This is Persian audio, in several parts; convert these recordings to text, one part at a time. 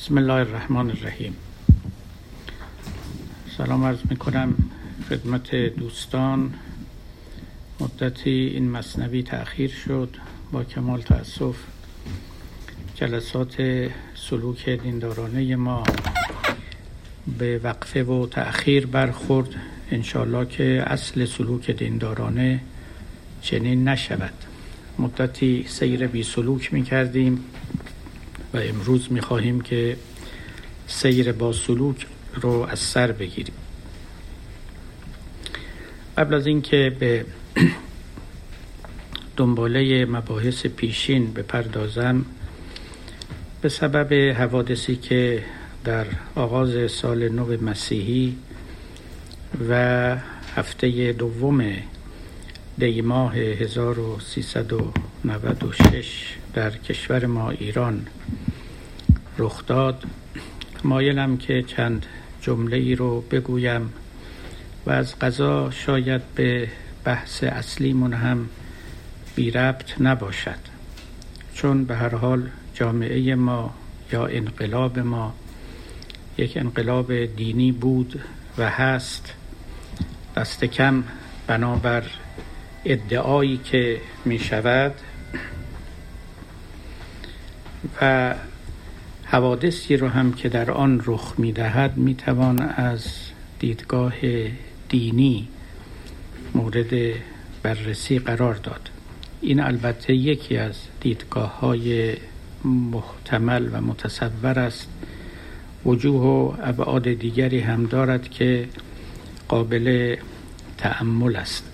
بسم الله الرحمن الرحیم. سلام عرض میکنم خدمت دوستان. مدتی این مثنوی تأخیر شد، با کمال تأسف. جلسات سلوک دیندارانه ما به وقفه و تأخیر برخورد. انشالله که اصل سلوک دیندارانه چنین نشود. مدتی سیر بی سلوک می کردیم و امروز می خواهیم که سیر با سلوک رو از سر بگیریم. قبل از اینکه به دنباله مباحث پیشین بپردازم، به سبب حوادثی که در آغاز سال نو مسیحی و هفته دوم دی ماه 1396 در کشور ما ایران رخ داد، مایلم که چند جمله ای رو بگویم و از قضا شاید به بحث اصلیمون هم بی ربط نباشد، چون به هر حال جامعه ما یا انقلاب ما یک انقلاب دینی بود و هست. دست کم بنابر ادعایی که می شود و حوادثی رو هم که در آن رخ می دهد می توان از دیدگاه دینی مورد بررسی قرار داد. این البته یکی از دیدگاه‌های محتمل و متصور است. وجوه و ابعاد دیگری هم دارد که قابل تأمل است.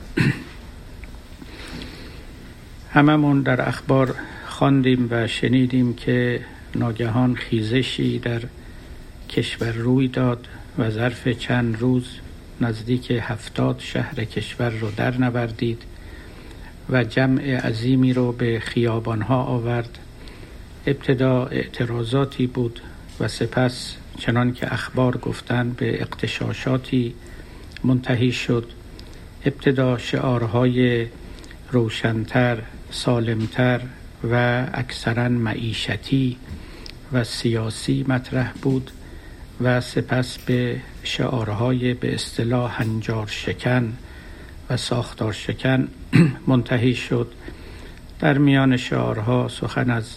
هممون در اخبار خواندیم و شنیدیم که ناگهان خیزشی در کشور روی داد و ظرف چند روز نزدیک 70 شهر کشور رو در نوردید و جمع عظیمی رو به خیابانها آورد. ابتدا اعتراضاتی بود و سپس چنان که اخبار گفتند به اغتشاشاتی منتهی شد. ابتدا شعارهای روشن‌تر، سالم‌تر و اکثراً معیشتی و سیاسی مطرح بود و سپس به شعارهای به اصطلاح هنجار شکن و ساختار شکن منتهی شد. در میان شعارها سخن از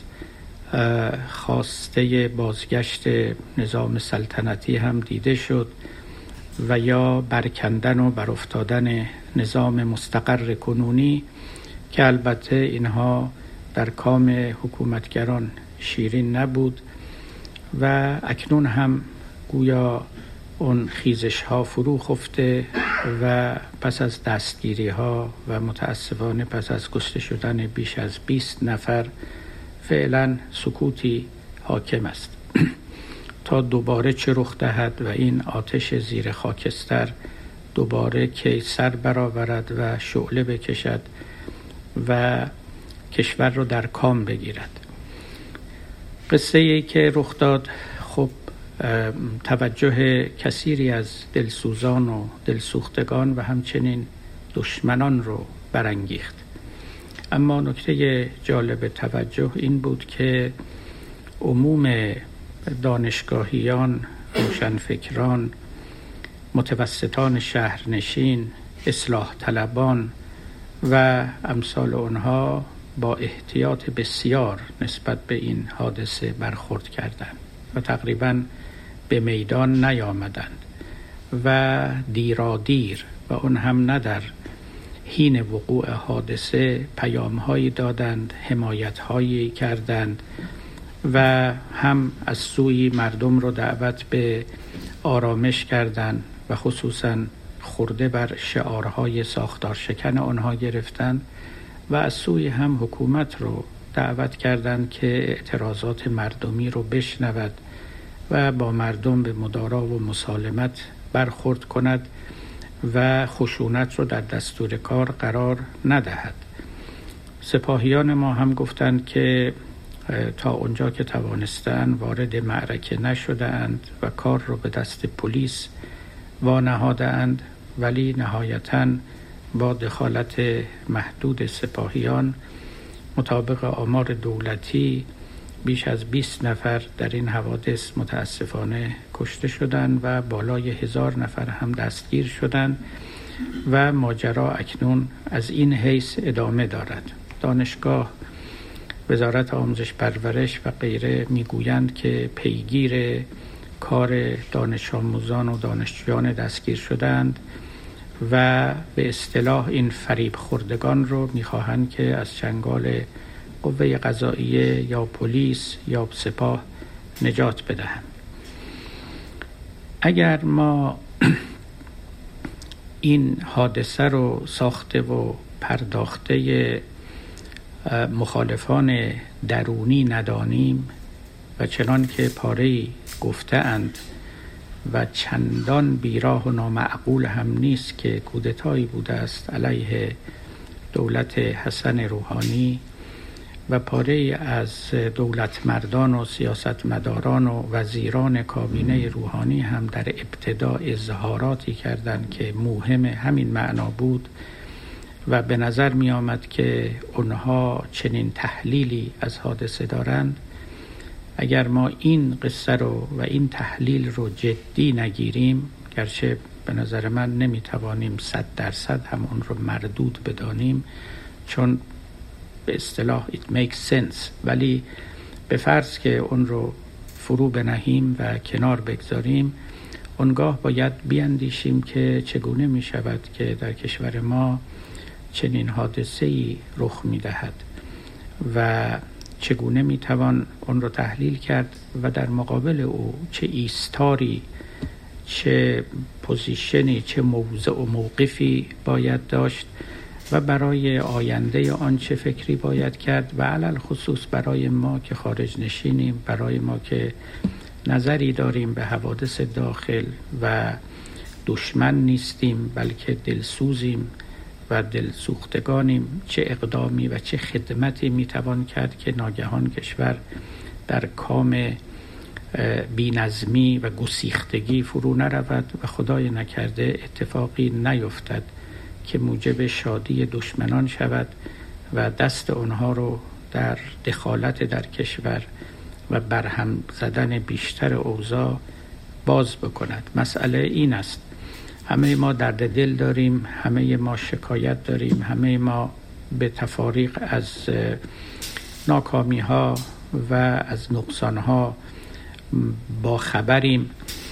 خواسته بازگشت نظام سلطنتی هم دیده شد و یا برکندن و برافتادن نظام مستقر کنونی که البته اینها در کام حکومتگران شیرین نبود و اکنون هم گویا اون خیزش ها فرو خفته و پس از دستگیری ها و متاسفانه پس از کشته شدن بیش از 20 نفر فعلا سکوتی حاکم است تا دوباره چه رخ دهد و این آتش زیر خاکستر دوباره که سر برآورد و شعله بکشد و کشور رو در کام بگیرد. قصه ای که رخ داد خب توجه کثیری از دلسوزان و دلسوختگان و همچنین دشمنان رو برانگیخت. اما نکته جالب توجه این بود که عموم دانشگاهیان، روشنفکران، متوسطان شهرنشین، اصلاح طلبان و امثال آنها با احتیاط بسیار نسبت به این حادثه برخورد کردند و تقریباً به میدان نیامدند و دیرادیر و اون هم نه در حین وقوع حادثه پیام‌هایی دادند، حمایت‌هایی کردند و هم از سوی مردم رو دعوت به آرامش کردند و خصوصاً خورده بر شعارهای ساختار شکن آنها گرفتند و از سوی هم حکومت رو دعوت کردند که اعتراضات مردمی رو بشنود و با مردم به مدارا و مسالمت برخورد کند و خشونت رو در دستور کار قرار ندهد. سپاهیان ما هم گفتند که تا اونجا که توانستند وارد معرکه نشدند و کار رو به دست پلیس وانهادند، ولی نهایتاً با دخالت محدود سپاهیان مطابق آمار دولتی بیش از 20 نفر در این حوادث متاسفانه کشته شدند و بالای 1000 نفر هم دستگیر شدند و ماجرا اکنون از این حیث ادامه دارد. دانشگاه، وزارت آموزش پرورش و غیره میگویند که پیگیر کار دانش آموزان و دانشجویان دستگیر شدند و به اصطلاح این فریب خوردگان رو میخواهند که از چنگال قوه قضاییه یا پلیس یا سپاه نجات بدهند. اگر ما این حادثه رو ساخته و پرداخته مخالفان درونی ندانیم و چنان که پاره‌ای گفته اند و چندان بیراه و نامعقول هم نیست که کودتایی بوده است علیه دولت حسن روحانی و پاره‌ای از دولتمردان و سیاستمداران و وزیران کابینه روحانی هم در ابتدا اظهاراتی کردند که موهم همین معنا بود و به نظر می آمد که اونها چنین تحلیلی از حادثه دارند. اگر ما این قصه رو و این تحلیل رو جدی نگیریم، گرچه به نظر من نمی توانیم 100% هم اون رو مردود بدانیم چون به اصطلاح it makes sense، ولی به فرض که اون رو فرو بنهیم و کنار بگذاریم، اونگاه باید بیاندیشیم که چگونه می شود که در کشور ما چنین حادثه‌ای رخ می دهد و چگونه می توان اون رو تحلیل کرد و در مقابل او چه ایستاری، چه پوزیشنی، چه موضع و موقفی باید داشت و برای آینده آن چه فکری باید کرد و علل خصوص برای ما که خارج نشینیم، برای ما که نظری داریم به حوادث داخل و دشمن نیستیم بلکه دلسوزیم و دلسوختگانیم، چه اقدامی و چه خدمتی میتوان کرد که ناگهان کشور در کام بی‌نظمی و گسیختگی فرو نرود و خدای نکرده اتفاقی نیفتد که موجب شادی دشمنان شود و دست آنها رو در دخالت در کشور و برهم زدن بیشتر اوضاع باز بکند. مسئله این است، همه ما درد دل داریم، همه ما شکایت داریم، همه ما به تفاریق از ناکامی ها و از نقصان ها با خبریم،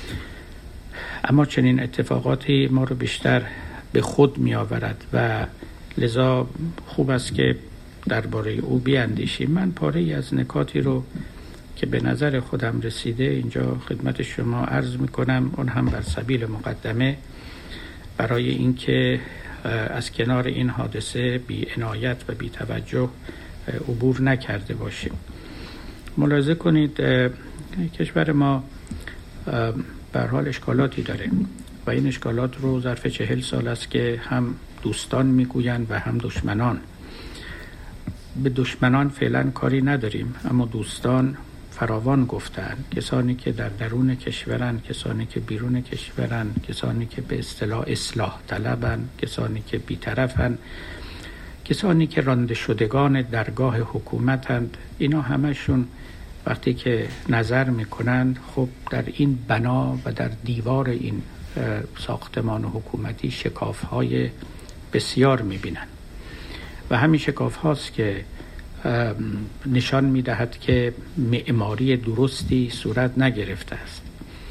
اما چنین اتفاقاتی ما رو بیشتر به خود می آورد و لذا خوب است که درباره او بیاندیشیم. من پاره‌ای از نکاتی رو که به نظر خودم رسیده اینجا خدمت شما عرض می کنم، اون هم بر سبیل مقدمه برای اینکه از کنار این حادثه بی عنایت و بی توجه عبور نکرده باشیم. ملاحظه کنید کشور ما به هر حال اشکالاتی داره و این اشکالات رو ظرف 40 سال است که هم دوستان میگویند و هم دشمنان. به دشمنان فعلا کاری نداریم، اما دوستان فراوان گفتن، کسانی که در درون کشورن، کسانی که بیرون کشورن، کسانی که به اصطلاح اصلاح طلبن، کسانی که بی‌طرفن، کسانی که رانده شدگان درگاه حکومتند، اینا همشون وقتی که نظر میکنند خب در این بنا و در دیوار این ساختمان حکومتی شکاف‌های بسیار میبینن و همین شکاف هاست که نشان میدهد که معماری درستی صورت نگرفته است.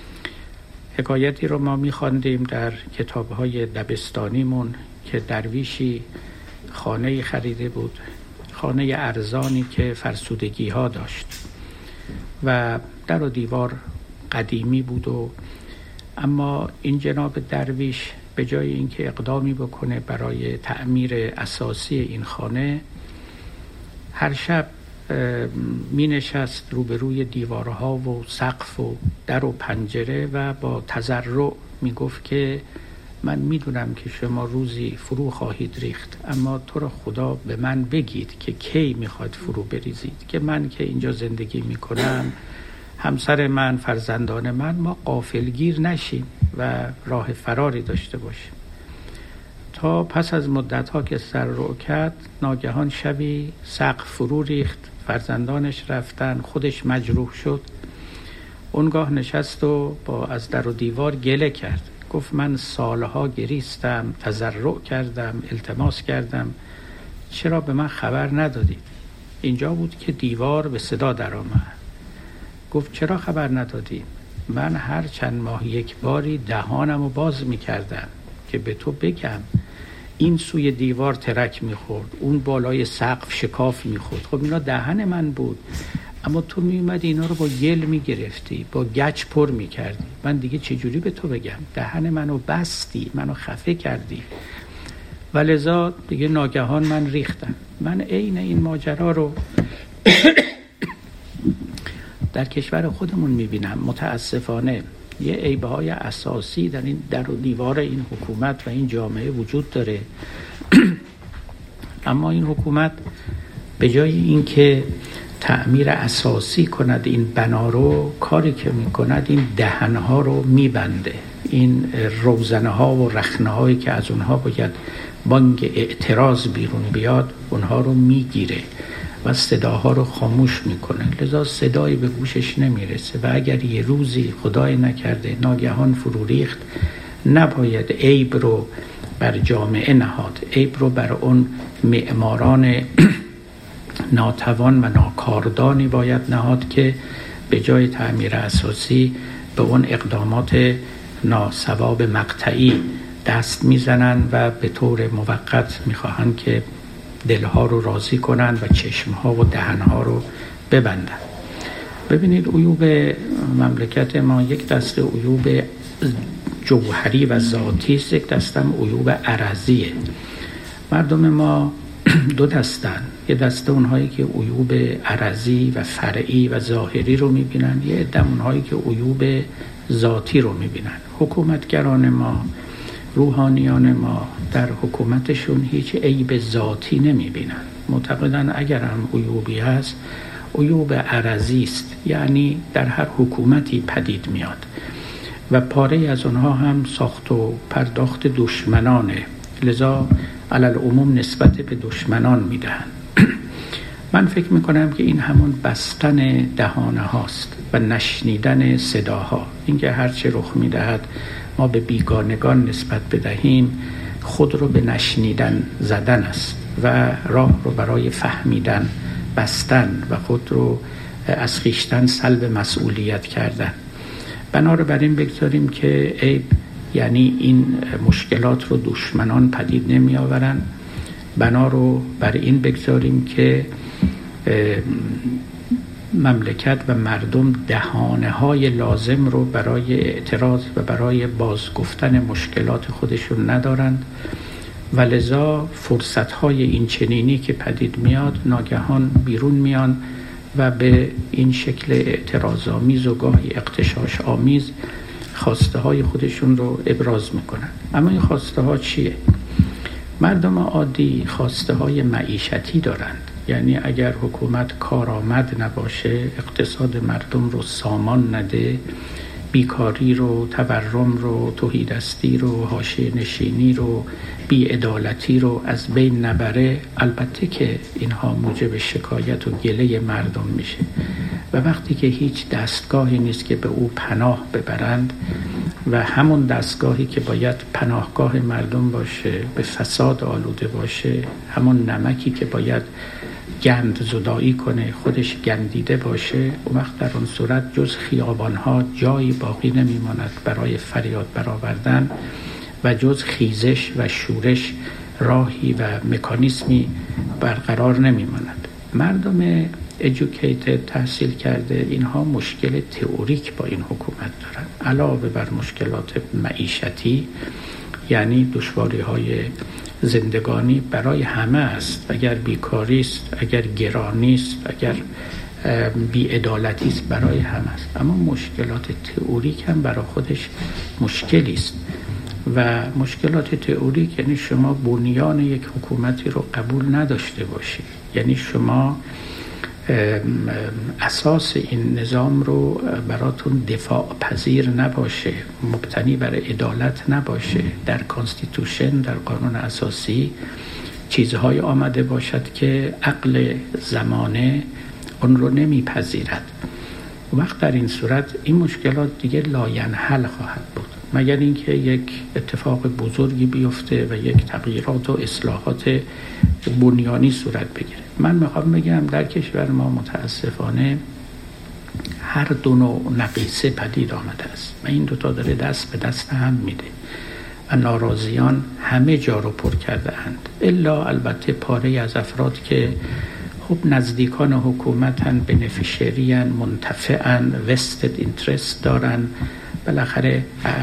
حکایتی رو ما میخواندیم در کتاب‌های دبستانیمون که درویشی خانه خریده بود، خانه ارزانی که فرسودگی ها داشت و در و دیوار قدیمی بود و اما این جناب درویش به جای اینکه اقدامی بکنه برای تعمیر اساسی این خانه، هر شب می نشست روبروی دیوارها و سقف و در و پنجره و با تضرع می گفت که من می دونم که شما روزی فرو خواهید ریخت، اما تو را خدا به من بگید که کی می خواهد فرو بریزید، که من که اینجا زندگی می کنم، همسر من، فرزندان من، ما غافلگیر نشیم و راه فراری داشته باشیم. تا پس از مدت‌ها که سر رو کرد، ناگهان شبی سقف فرو ریخت فرزندانش رفتن، خودش مجروح شد. اونگاه نشست و با از در و دیوار گله کرد. گفت من سالها گریستم، تضرع کردم، التماس کردم، چرا به من خبر ندادید؟ اینجا بود که دیوار به صدا در آمد. گفت چرا خبر ندادی؟ من هر چند ماه یک باری دهانم رو باز میکردم که به تو بگم. این سوی دیوار ترک میخورد، اون بالای سقف شکاف میخورد. خب اینا دهن من بود، اما تو میومدی اینا رو با گل میگرفتی، با گچ پر میکردی. من دیگه چجوری به تو بگم؟ دهن منو بستی، منو خفه کردی. و لذا دیگه ناگهان من ریختم. من عین این ماجرا رو در کشور خودمون میبینم. متاسفانه یه عیب‌های اساسی در این در و دیوار این حکومت و این جامعه وجود داره. اما این حکومت به جای اینکه تعمیر اساسی کند این بنا رو، کاری که میکند این دهنها رو میبنده. این روزنه ها و رخنه هایی که از اونها باید بانگ اعتراض بیرون بیاد، اونها رو میگیره و صداها رو خاموش میکنه. لذا صدایی به گوشش نمیرسه. و اگر یه روزی خدای نکرده ناگهان فرو ریخت، نباید عیب رو بر جامعه نهاد، عیب رو بر اون معماران ناتوان و ناکاردانی باید نهاد که به جای تعمیر اساسی به اون اقدامات ناصواب مقطعی دست میزنن و به طور موقت میخواهن که دلها رو راضی کنن و چشمها و دهنها رو ببندن. ببینید عیوب مملکت ما یک دسته عیوب جوهری و ذاتی است، یک دسته هم عیوب عرضیه. مردم ما دو دستن. یه دسته اونهایی که عیوب عرضی و فرعی و ظاهری رو میبینن، یه عده اونهایی که عیوب ذاتی رو میبینن. حکومتگران ما، روحانیان ما در حکومتشون هیچ عیب ذاتی نمیبینن. معتقدن اگر هم عیوبی هست، عیوب عرضی است، یعنی در هر حکومتی پدید میاد و پاره از اونها هم ساخت و پرداخت دشمنانه. لذا علل عموم نسبت به دشمنان میدهن. من فکر میکنم که این همون بستن دهانه هاست و نشنیدن صداها. اینکه هرچه رخ میدهد ما به بیگانگان نسبت بدهیم، خود رو به نشنیدن زدن است و راه رو برای فهمیدن بستن و خود رو از خویشتن سلب مسئولیت کردن. بنا رو بر این بگذاریم که عیب یعنی این مشکلات رو دشمنان پدید نمی آورن. بنا رو بر این بگذاریم که مملکت و مردم دهانه های لازم رو برای اعتراض و برای بازگفتن مشکلات خودشون ندارند و لذا فرصت های این چنینی که پدید میاد ناگهان بیرون میان و به این شکل اعتراض آمیز و گاهی اغتشاش آمیز خواسته های خودشون رو ابراز میکنن. اما این خواسته ها چیه؟ مردم عادی خواسته های معیشتی دارند. یعنی اگر حکومت کارآمد نباشه، اقتصاد مردم رو سامان نده، بیکاری رو، تورم رو، تهیدستی رو، حاشیه نشینی رو، بی‌عدالتی رو از بین نبره، البته که اینها موجب شکایت و گله مردم میشه. و وقتی که هیچ دستگاهی نیست که به او پناه ببرند و همون دستگاهی که باید پناهگاه مردم باشه به فساد آلوده باشه، همون نمکی که باید گند زدایی کنه خودش گندیده باشه، اون وقت در اون صورت جز خیابانها جایی باقی نمیماند برای فریاد برآوردن و جز خیزش و شورش راهی و مکانیزمی برقرار نمیماند. مردم educated تحصیل کرده اینها مشکل تئوریک با این حکومت دارن، علاوه بر مشکلات معیشتی، یعنی دشواری‌های زندگانی برای همه است. اگر بیکاری است، اگر گرانی است، اگر بی‌عدالتی است، برای همه است. اما مشکلات تئوریک هم برای خودش مشکلی است و مشکلات تئوریک یعنی شما بنیان یک حکومتی رو قبول نداشته باشید، یعنی شما اساس این نظام رو براتون دفاع پذیر نباشه، مبتنی بر عدالت نباشه. در کانستیتوشن، در قانون اساسی چیزهای آمده باشد که عقل زمانه اون رو نمیپذیرد. وقت در این صورت این مشکلات دیگه لاینحل خواهد بود، مگر اینکه یک اتفاق بزرگی بیفته و یک تغییرات و اصلاحات بنیانی صورت بگیره. من میخوام بگم در کشور ما متاسفانه هر دو نوع نقیصه پدید آمده است و این دوتا داره دست به دست هم میده و ناراضیان همه جا رو پر کرده اند، الا البته پاره از افراد که خب نزدیکان حکومتن، بنفیشریان، منتفعن، وستد اینترست دارن، بالاخره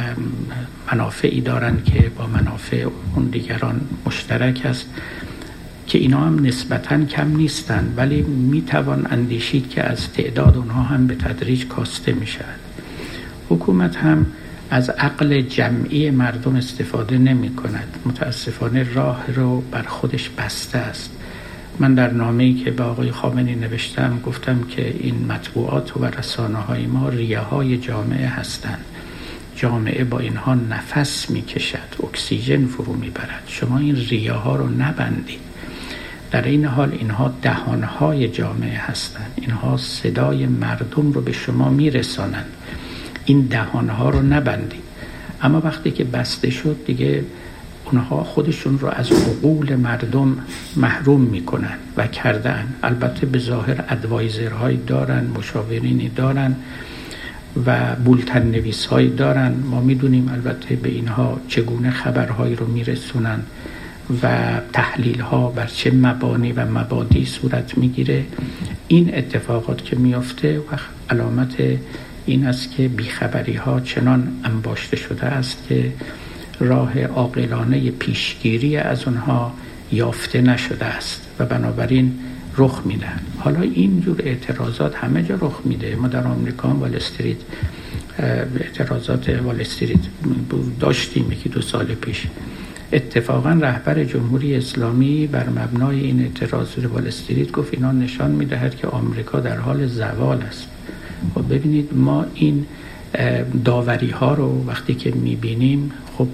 منافعی دارن که با منافع اون دیگران مشترک است که اینا هم نسبتاً کم نیستن، ولی میتوان اندیشید که از تعداد اونها هم به تدریج کاسته میشود. حکومت هم از عقل جمعی مردم استفاده نمی کند. متاسفانه راه رو بر خودش بسته است. من در نامه‌ای که به آقای خامنه‌ای نوشتم گفتم که این مطبوعات و رسانه‌های ما ریه‌های جامعه هستند. جامعه با اینها نفس می‌کشد، اکسیژن فرو می‌برد. شما این ریه‌ها رو نبندید. در این حال اینها دهان‌های جامعه هستند. اینها صدای مردم رو به شما می‌رسانند. این دهان‌ها رو نبندید. اما وقتی که بسته شد دیگه اونها خودشون رو از عقول مردم محروم میکنن و کردن. البته به ظاهر ادوایزرهایی دارن، مشاورینی دارن و بولتن نویسهایی دارن. ما میدونیم البته به اینها چگونه خبرهایی رو میرسونن و تحلیل ها بر چه مبانی و مبادی صورت میگیره. این اتفاقات که میفته و علامت این است که بیخبری ها چنان انباشته شده است که راه عاقلانه پیشگیری از اونها یافته نشده است و بنابراین رخ میدن. حالا اینجور اعتراضات همه جا رخ میده. ما در آمریکا وال استریت اعتراضات وال استریت داشتیم یکی 2 سال پیش. اتفاقا رهبر جمهوری اسلامی بر مبنای این اعتراضات وال استریت گفت اینا نشان میدهد که آمریکا در حال زوال است. و ببینید ما این داوری ها رو وقتی که میبینیم خب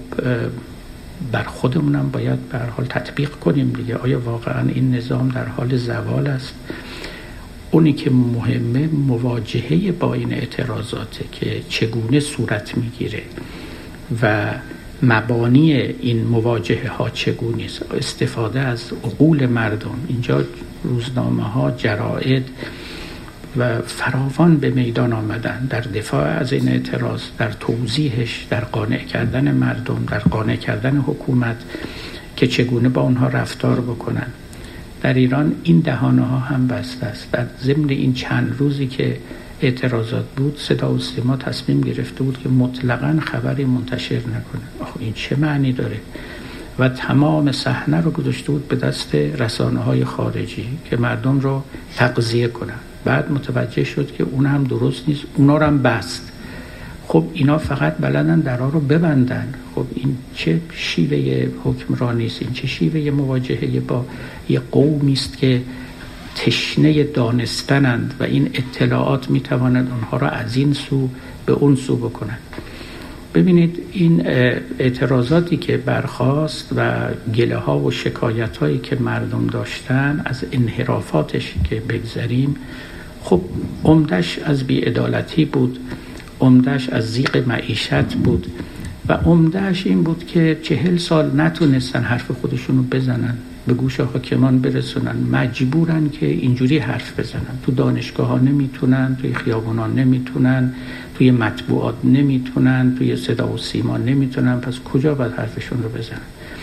بر خودمونم باید به هر حال تطبیق کنیم دیگه. آیا واقعا این نظام در حال زوال است؟ اونی که مهمه مواجهه با این اعتراضاته که چگونه صورت میگیره و مبانی این مواجهه ها چگونه است. استفاده از عقول مردم. اینجا روزنامه ها، جراید و فراوان به میدان آمدن در دفاع از این اعتراض، در توضیحش، در قانع کردن مردم، در قانع کردن حکومت که چگونه با اونها رفتار بکنن. در ایران این دهانه ها هم بسته است. در ضمن این چند روزی که اعتراضات بود صدا و سیما تصمیم گرفته بود که مطلقاً خبری منتشر نکنه. آخه این چه معنی داره؟ و تمام صحنه رو گذاشته بود به دست رسانه‌های خارجی که مردم رو تغذیه کنن. بعد متوجه شد که اون هم درست نیست، اونا رو هم بست. خب اینا فقط بلدن درها رو ببندن. خب این چه شیوه حکمرانی است؟ این چه شیوه مواجهه با یه قومی است که تشنه دانستنند و این اطلاعات میتواند اونها را از این سو به اون سو بکنند. ببینید این اعتراضاتی که برخاست و گله ها و شکایت هایی که مردم داشتن از انحرافاتش که بگذریم، خب عمدش از بی‌عدالتی بود، عمدش از ضیق معیشت بود و عمدش این بود که 40 سال نتونستن حرف خودشونو بزنن، به گوش حاکمان برسونن، مجبورن که اینجوری حرف بزنن. تو دانشگاه ها نمیتونن، توی خیابون ها نمیتونن، توی مطبوعات نمیتونن، توی صدا و سیما نمیتونن. پس کجا باید حرفشون رو بزنن؟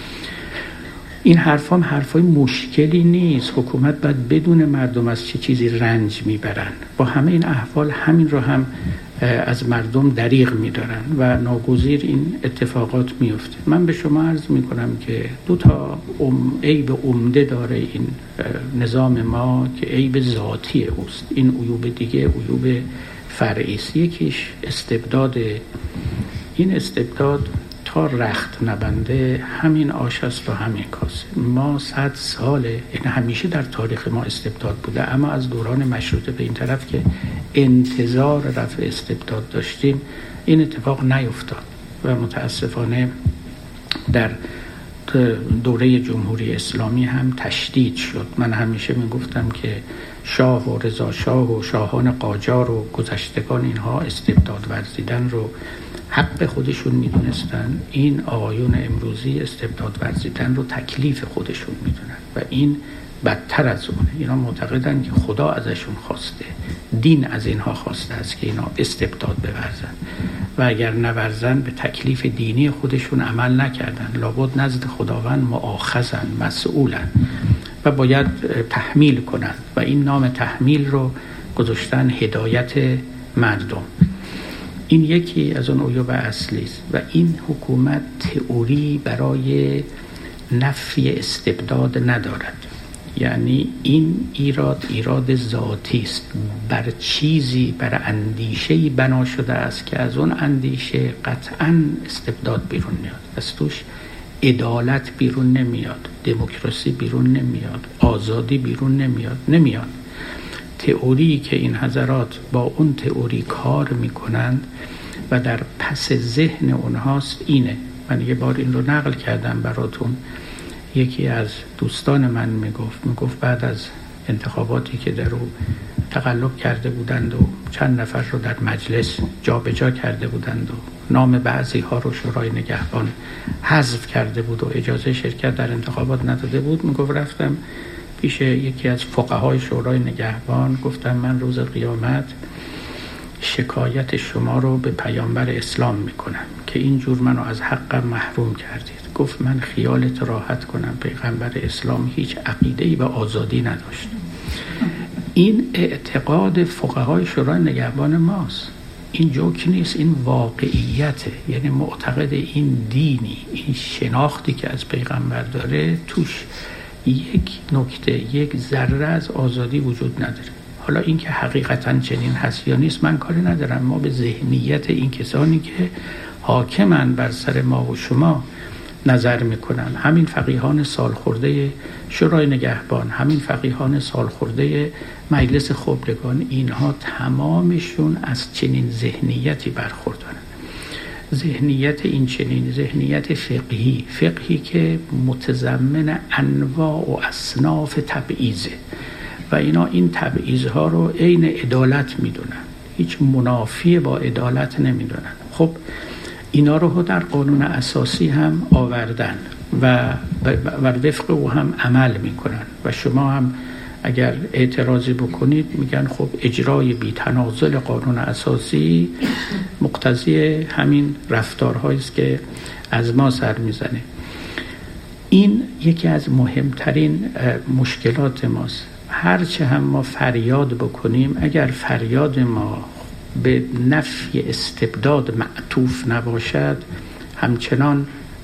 این حرفام حرفای مشکلی نیست. حکومت باید بدون مردم از چه چیزی رنج میبرن. با همه این احوال همین رو هم از مردم دریغ میدارن و ناگزیر این اتفاقات میفته. من به شما عرض میکنم که 2 تا عیب عمده داره این نظام ما که عیب ذاتی اوست. این عیوب دیگه عیوب فرعی است. یکیش استبداده. این استبداد تا رخت نبنده همین آش است و همین کاسه. ما 100 ساله، این همیشه در تاریخ ما استبداد بوده، اما از دوران مشروطه به این طرف که انتظار رفع استبداد داشتیم این اتفاق نیفتاد و متاسفانه در دوره جمهوری اسلامی هم تشدید شد. من همیشه میگفتم که شاه و رضا شاه و شاهان قاجار و گذشتگان اینها استبداد ورزیدن رو حق خودشون میدونستن. این آقایون امروزی استبداد ورزیدن رو تکلیف خودشون میدونن و این بدتر از اونه. اینا معتقدن که خدا ازشون خواسته، دین از اینها خواسته است که اینا استبداد بورزن و اگر نورزن به تکلیف دینی خودشون عمل نکردن، لابد نزد خداوند مؤاخذن، مسئولن و باید تحمیل کنن و این نام تحمیل رو گذاشتن هدایت مردم. این یکی از اون عیوب اصلی است و این حکومت تئوری برای نفی استبداد ندارد. یعنی این ایراد ذاتی است، بر چیزی، بر اندیشه‌ای بنا شده است که از اون اندیشه قطعاً استبداد بیرون میاد، از توش عدالت بیرون نمیاد، دموکراسی بیرون نمیاد، آزادی بیرون نمیاد. تئوری که این حضرات با اون تئوری کار میکنند و در پس ذهن اونهاست اینه. من یه بار این رو نقل کردم براتون. یکی از دوستان من میگفت بعد از انتخاباتی که در او تقلب کرده بودند و چند نفر رو در مجلس جابجا کرده بودند و نام بعضی ها رو شورای نگهبان حذف کرده بود و اجازه شرکت در انتخابات نداده بود، میگفت رفتم پیش یکی از فقهای شورای نگهبان، گفتم من روز قیامت شکایت شما رو به پیامبر اسلام میکنم که اینجور منو از حقم محروم کردید. گفت من خیالت راحت کنم، پیغمبر اسلام هیچ عقیده‌ای به آزادی نداشت. این اعتقاد فقهای شورای نگهبان ماست، این جوک نیست، این واقعیته. یعنی معتقد این دینی، این شناختی که از پیغمبر داره توش یک نکته، یک ذره از آزادی وجود نداره. حالا این که حقیقتا چنین هست یا نیست من کاری ندارم. ما به ذهنیت این کسانی که حاکمن بر سر ما و شما نظر میکنن. همین فقیهان سالخورده شورای نگهبان، همین فقیهان سالخورده مجلس خبرگان، اینها تمامشون از چنین ذهنیتی برخوردارن. ذهنیت این چنین ذهنیت فقهی که متضمن انواع و اصناف تبعیضه و اینا این تبعیض‌ها رو عین عدالت میدونن، هیچ منافی با عدالت نمیدونن. خب اینا رو در قانون اساسی هم آوردن و وفق او هم عمل میکنن و شما هم اگر اعتراضی بکنید میگن خب اجرای بی‌تنازل قانون اساسی مقتضی همین رفتارهایی است که از ما سر میزنه. این یکی از مهمترین مشکلات ماست. هرچه هم ما فریاد بکنیم، اگر فریاد ما به نفی استبداد معطوف نباشد، همچنان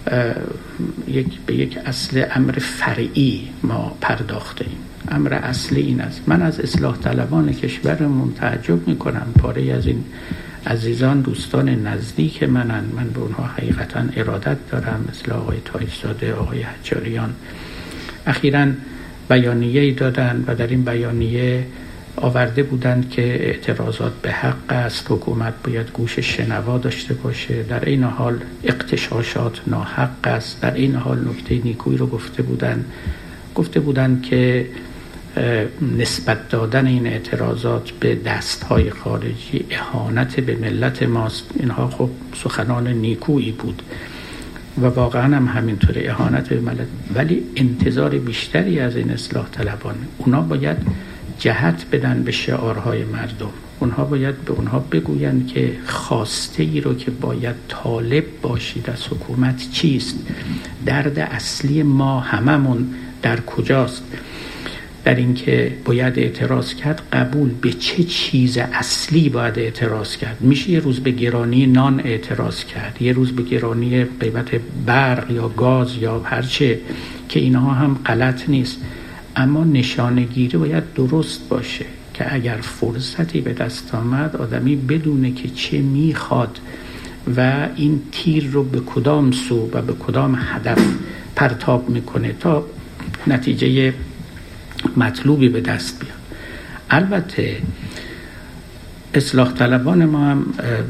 به یک اصل امر فرعی ما پرداخته ایم. امر اصلی این است. من از اصلاح طلبان کشورمون تعجب میکنم. پاره از این عزیزان دوستان نزدیک من به اونها حقیقتا ارادت دارم، مثل آقای طاهرزاده، آقای حجاریان. اخیراً بیانیه‌ای دادن و در این بیانیه آورده بودند که اعتراضات به حق است، حکومت باید گوش شنوا داشته باشه، در این حال اغتشاشات ناحق است. در این حال نکته نیکویی رو گفته بودند که نسبت دادن این اعتراضات به دستهای خارجی اهانت به ملت ماست. اینها خب سخنان نیکویی بود و واقعا هم همینطوره، اهانت به ملت. ولی انتظار بیشتری از این اصلاح طلبان، اونا باید جهت بدن به شعارهای مردم. اونها باید به اونها بگویند که خواسته ای رو که باید طالب باشید از حکومت چیست، درد اصلی ما هممون در کجاست. در این که باید اعتراض کرد، قبول، به چه چیز اصلی باید اعتراض کرد؟ میشه یه روز به گرانی نان اعتراض کرد، یه روز به گرانی قیمت برق یا گاز یا هرچه که اینها هم غلط نیست، اما نشانه‌گیری باید درست باشه که اگر فرصتی به دست آمد آدمی بدونه که چه میخواد و این تیر رو به کدام سو و به کدام هدف پرتاب میکنه تا نتیجه مطلوبی به دست بیاد. البته اصلاح طلبان ما هم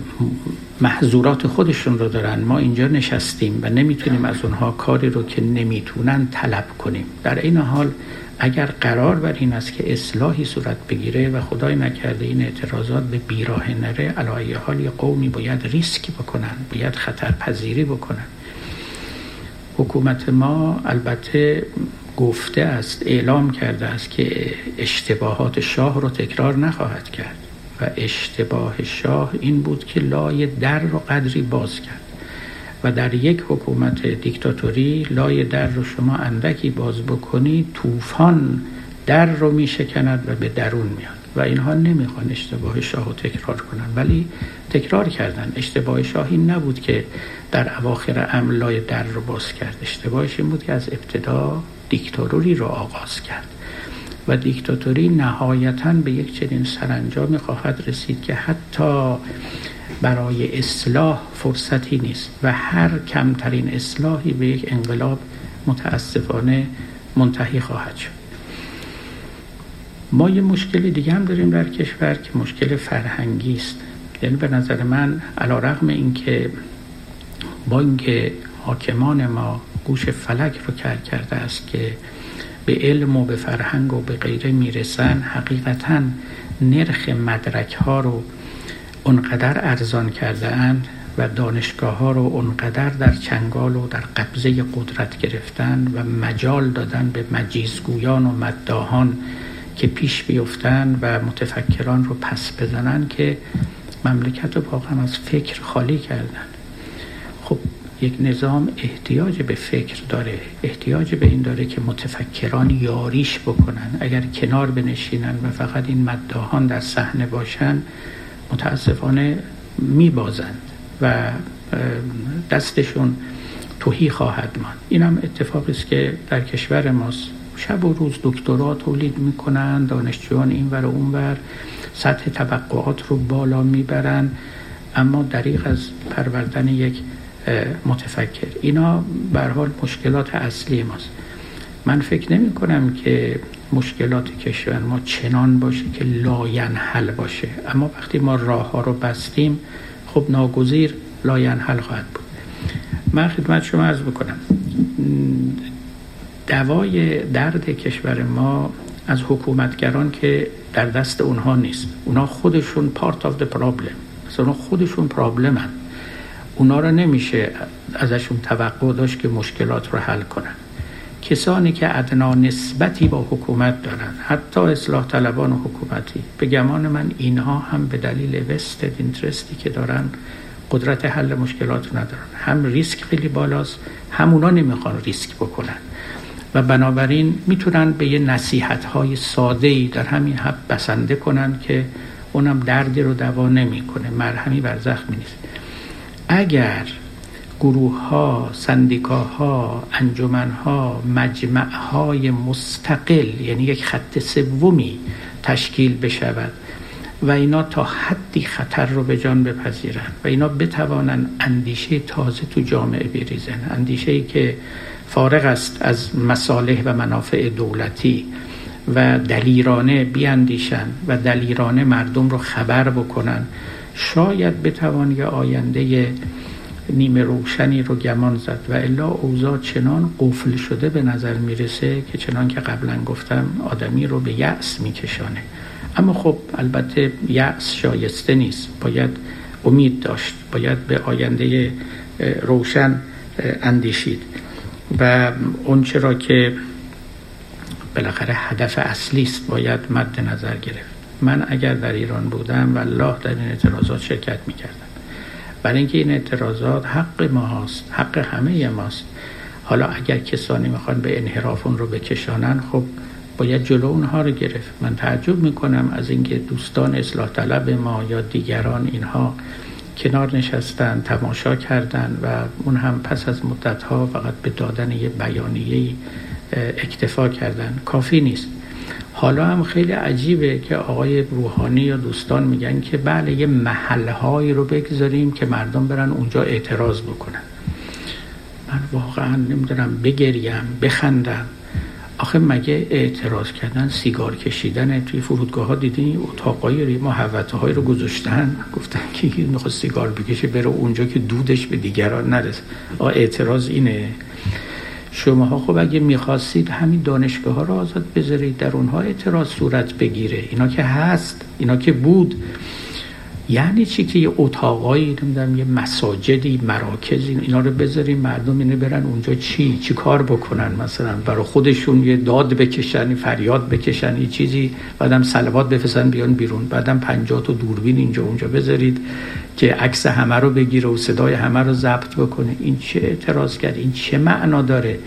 محظورات خودشون رو دارن. ما اینجا نشستیم و نمیتونیم از اونها کاری رو که نمیتونن طلب کنیم. در این حال اگر قرار بر این است که اصلاحی صورت بگیره و خدای نکرده این اعتراضات به بیراه نره، علی حال یه قومی باید ریسک بکنن، باید خطرپذیری بکنن. حکومت ما البته گفته است، اعلام کرده است که اشتباهات شاه رو تکرار نخواهد کرد و اشتباه شاه این بود که لای در رو قدری باز کرد و در یک حکومت دیکتاتوری لای در رو شما اندکی باز بکنی طوفان در رو می شکند و به درون میاد و اینها نمیخوان اشتباه شاه رو تکرار کنن، ولی تکرار کردن. اشتباه شاه این نبود که در اواخر امر لای در رو باز کرد، اشتباهش این بود که از ابتدا دیکتاتوری رو آغاز کرد و دیکتاتوری نهایتاً به یک چنین سرانجامی خواهد رسید که حتی برای اصلاح فرصتی نیست و هر کمترین اصلاحی به یک انقلاب متاسفانه منتهی خواهد شد. ما یه مشکل دیگه هم داریم در کشور که مشکل فرهنگی است. یعنی به نظر من علیرغم اینکه با اینکه حاکمان ما گوش فلک رو کر کرده است که به علم و به فرهنگ و به غیره میرسن، حقیقتاً نرخ مدرک ها رو اونقدر ارزان کرده اند و دانشگاه ها رو اونقدر در چنگال و در قبضه قدرت گرفتن و مجال دادن به مجیزگویان و مداحان که پیش بیفتن و متفکران رو پس بزنن که مملکت رو واقعا از فکر خالی کردن. خب یک نظام احتیاج به فکر داره، احتیاج به این داره که متفکران یاریش بکنن. اگر کنار بنشینن و فقط این مداحان در صحنه باشن متاسفانه میبازند و دستشون تهی خواهد ماند. این هم اتفاقی است که در کشور ماست. شب و روز دکترا تولید میکنن، دانشجویان این ور و اون ور سطح توقعات رو بالا میبرن، اما دریغ از پروردن یک متفکر. اینا به هر حال مشکلات اصلی ماست. من فکر نمی کنم که مشکلات کشور ما چنان باشه که لاینحل باشه، اما وقتی ما راه ها رو بستیم خب ناگزیر لاینحل خواهد بود. من خدمت شما عرض بکنم دوای درد کشور ما از حکومتگران که در دست اونها نیست. اونها خودشون part of the problem، اونها خودشون پرابلمن. اونا رو نمیشه ازشون توقع داشت که مشکلات رو حل کنن. کسانی که ادنا نسبتی با حکومت دارن، حتی اصلاح طلبان و حکومتی، به گمان من اینها هم به دلیل وستد اینترستی که دارن قدرت حل مشکلات رو ندارن. هم ریسک خیلی بالاست، هم اونا نمیخوان ریسک بکنن و بنابراین میتونن به یه نصیحت‌های ساده‌ای در همین حد بسنده کنن که اونم دردی رو دوا نمیکنه، مرهمی بر زخمی نیست. اگر گروه‌ها، سندیکاها، انجمن‌ها، مجمع‌های مستقل، یعنی یک خط سومی تشکیل بشود و اینا تا حدی خطر رو به جان بپذیرن و اینا بتوانن اندیشه تازه تو جامعه بریزن، اندیشه‌ای که فارغ است از مصالح و منافع دولتی و دلیرانه بیاندیشن و دلیرانه مردم رو خبر بکنن، شاید بتوان یه آینده نیمه روشنی رو گمان زد و الا اوضاع چنان قفل شده به نظر میرسه که چنان که قبلا گفتم آدمی رو به یأس میکشانه. اما خب البته یأس شایسته نیست، باید امید داشت، باید به آینده روشن اندیشید و اون چرا که بالاخره هدف اصلی است باید مد نظر گرفت. من اگر در ایران بودم والله در این اعتراضات شرکت میکردم، برای اینکه این اعتراضات حق ما هست، حق همه ماست. حالا اگر کسانی میخوان به انحراف اون رو بکشانن، خب باید جلو اونها رو گرفت. من تعجب میکنم از اینکه دوستان اصلاح طلب ما یا دیگران اینها کنار نشستن، تماشا کردن و اون هم پس از مدتها فقط به دادن یه بیانیه‌ای اکتفا کردن. کافی نیست. حالا هم خیلی عجیبه که آقای روحانی یا دوستان میگن که بله یه محلهایی رو بگذاریم که مردم برن اونجا اعتراض بکنن. من واقعا نمیدونم بگریم، بخندم. آخه مگه اعتراض کردن، سیگار کشیدن توی فرودگاه ها دیدین اتاقای محوطه های رو گذاشتن، گفتن که میخواد سیگار بکشه بره اونجا که دودش به دیگران نرسه. اعتراض اینه. شماها خب اگه میخواستید همین دانشگاه ها رو آزاد بذارید، در اونها اعتراض صورت بگیره. اینا که هست، اینا که بود. یعنی چی که یه اتاقایی، نمیدونم یه مساجدی، مراکزی، اینا رو بذاریم مردم اینو برن اونجا چی کار بکنن؟ مثلا برای خودشون یه داد بکشن، فریاد بکشن، یه چیزی، بعدم صلوات بفرستن بیان بیرون، بعدم 50 تا دوربین اینجا اونجا بذارید که عکس همه رو بگیره و صدای همه رو ضبط بکنه. این چه اعتراض کرد؟ این چه معنا داره؟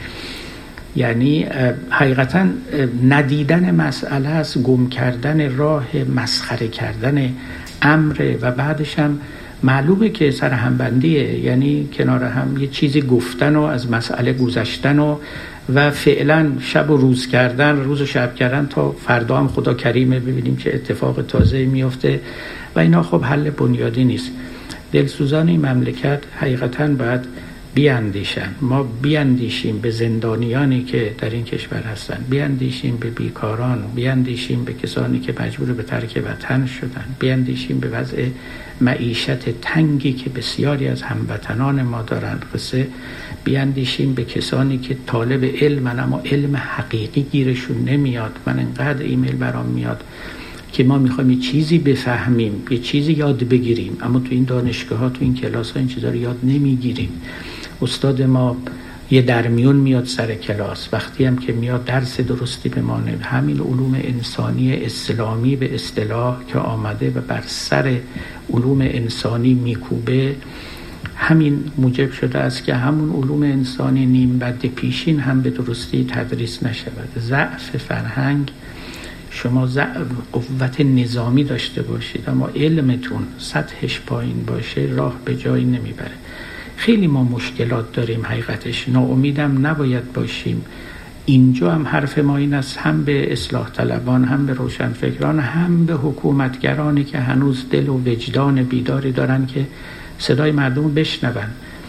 یعنی حقیقتا ندیدن مسئله است، گم کردن راه، مسخره کردن امره و بعدش هم معلومه که سر همبندیه، یعنی کنار هم یه چیزی گفتن و از مسئله گذشتن و فعلا شب و روز کردن، روز و شب کردن تا فردا هم خدا کریمه ببینیم چه اتفاق تازه میفته و اینا خب حل بنیادی نیست. دلسوزان این مملکت حقیقتا باید بیاندیشن. ما بیاندیشیم به زندانیانی که در این کشور هستن، بیاندیشیم به بیکاران، بیاندیشیم به کسانی که مجبور به ترک وطن شدن، بیاندیشیم به وضع معیشت تنگی که بسیاری از هموطنان ما دارن، بیاندیشیم به کسانی که طالب علمن اما علم حقیقی گیرشون نمیاد. من انقدر ایمیل برام میاد که ما میخوایم یه چیزی بفهمیم، یه چیزی یاد بگیریم، اما تو این دانشگاه ها، تو این کلاس ها این چیزا رو یاد نمیگیریم. استاد ما یه درمیون میاد سر کلاس، وقتی هم که میاد درس درستی به ما نمیده. همین علوم انسانی اسلامی به اصطلاح که آمده و بر سر علوم انسانی میکوبه، همین موجب شده است که همون علوم انسانی نیم بد پیشین هم به درستی تدریس نشود. ضعف فرهنگ، شما قوت نظامی داشته باشید اما علمتون سطحش پایین باشه، راه به جایی نمیبره. خیلی ما مشکلات داریم حقیقتش، ناامیدم نباید باشیم. اینجا هم حرف ما این است، هم به اصلاح طلبان، هم به روشنفکران، هم به حکومتگرانی که هنوز دل و وجدان بیداری دارن که صدای مردم رو بشنون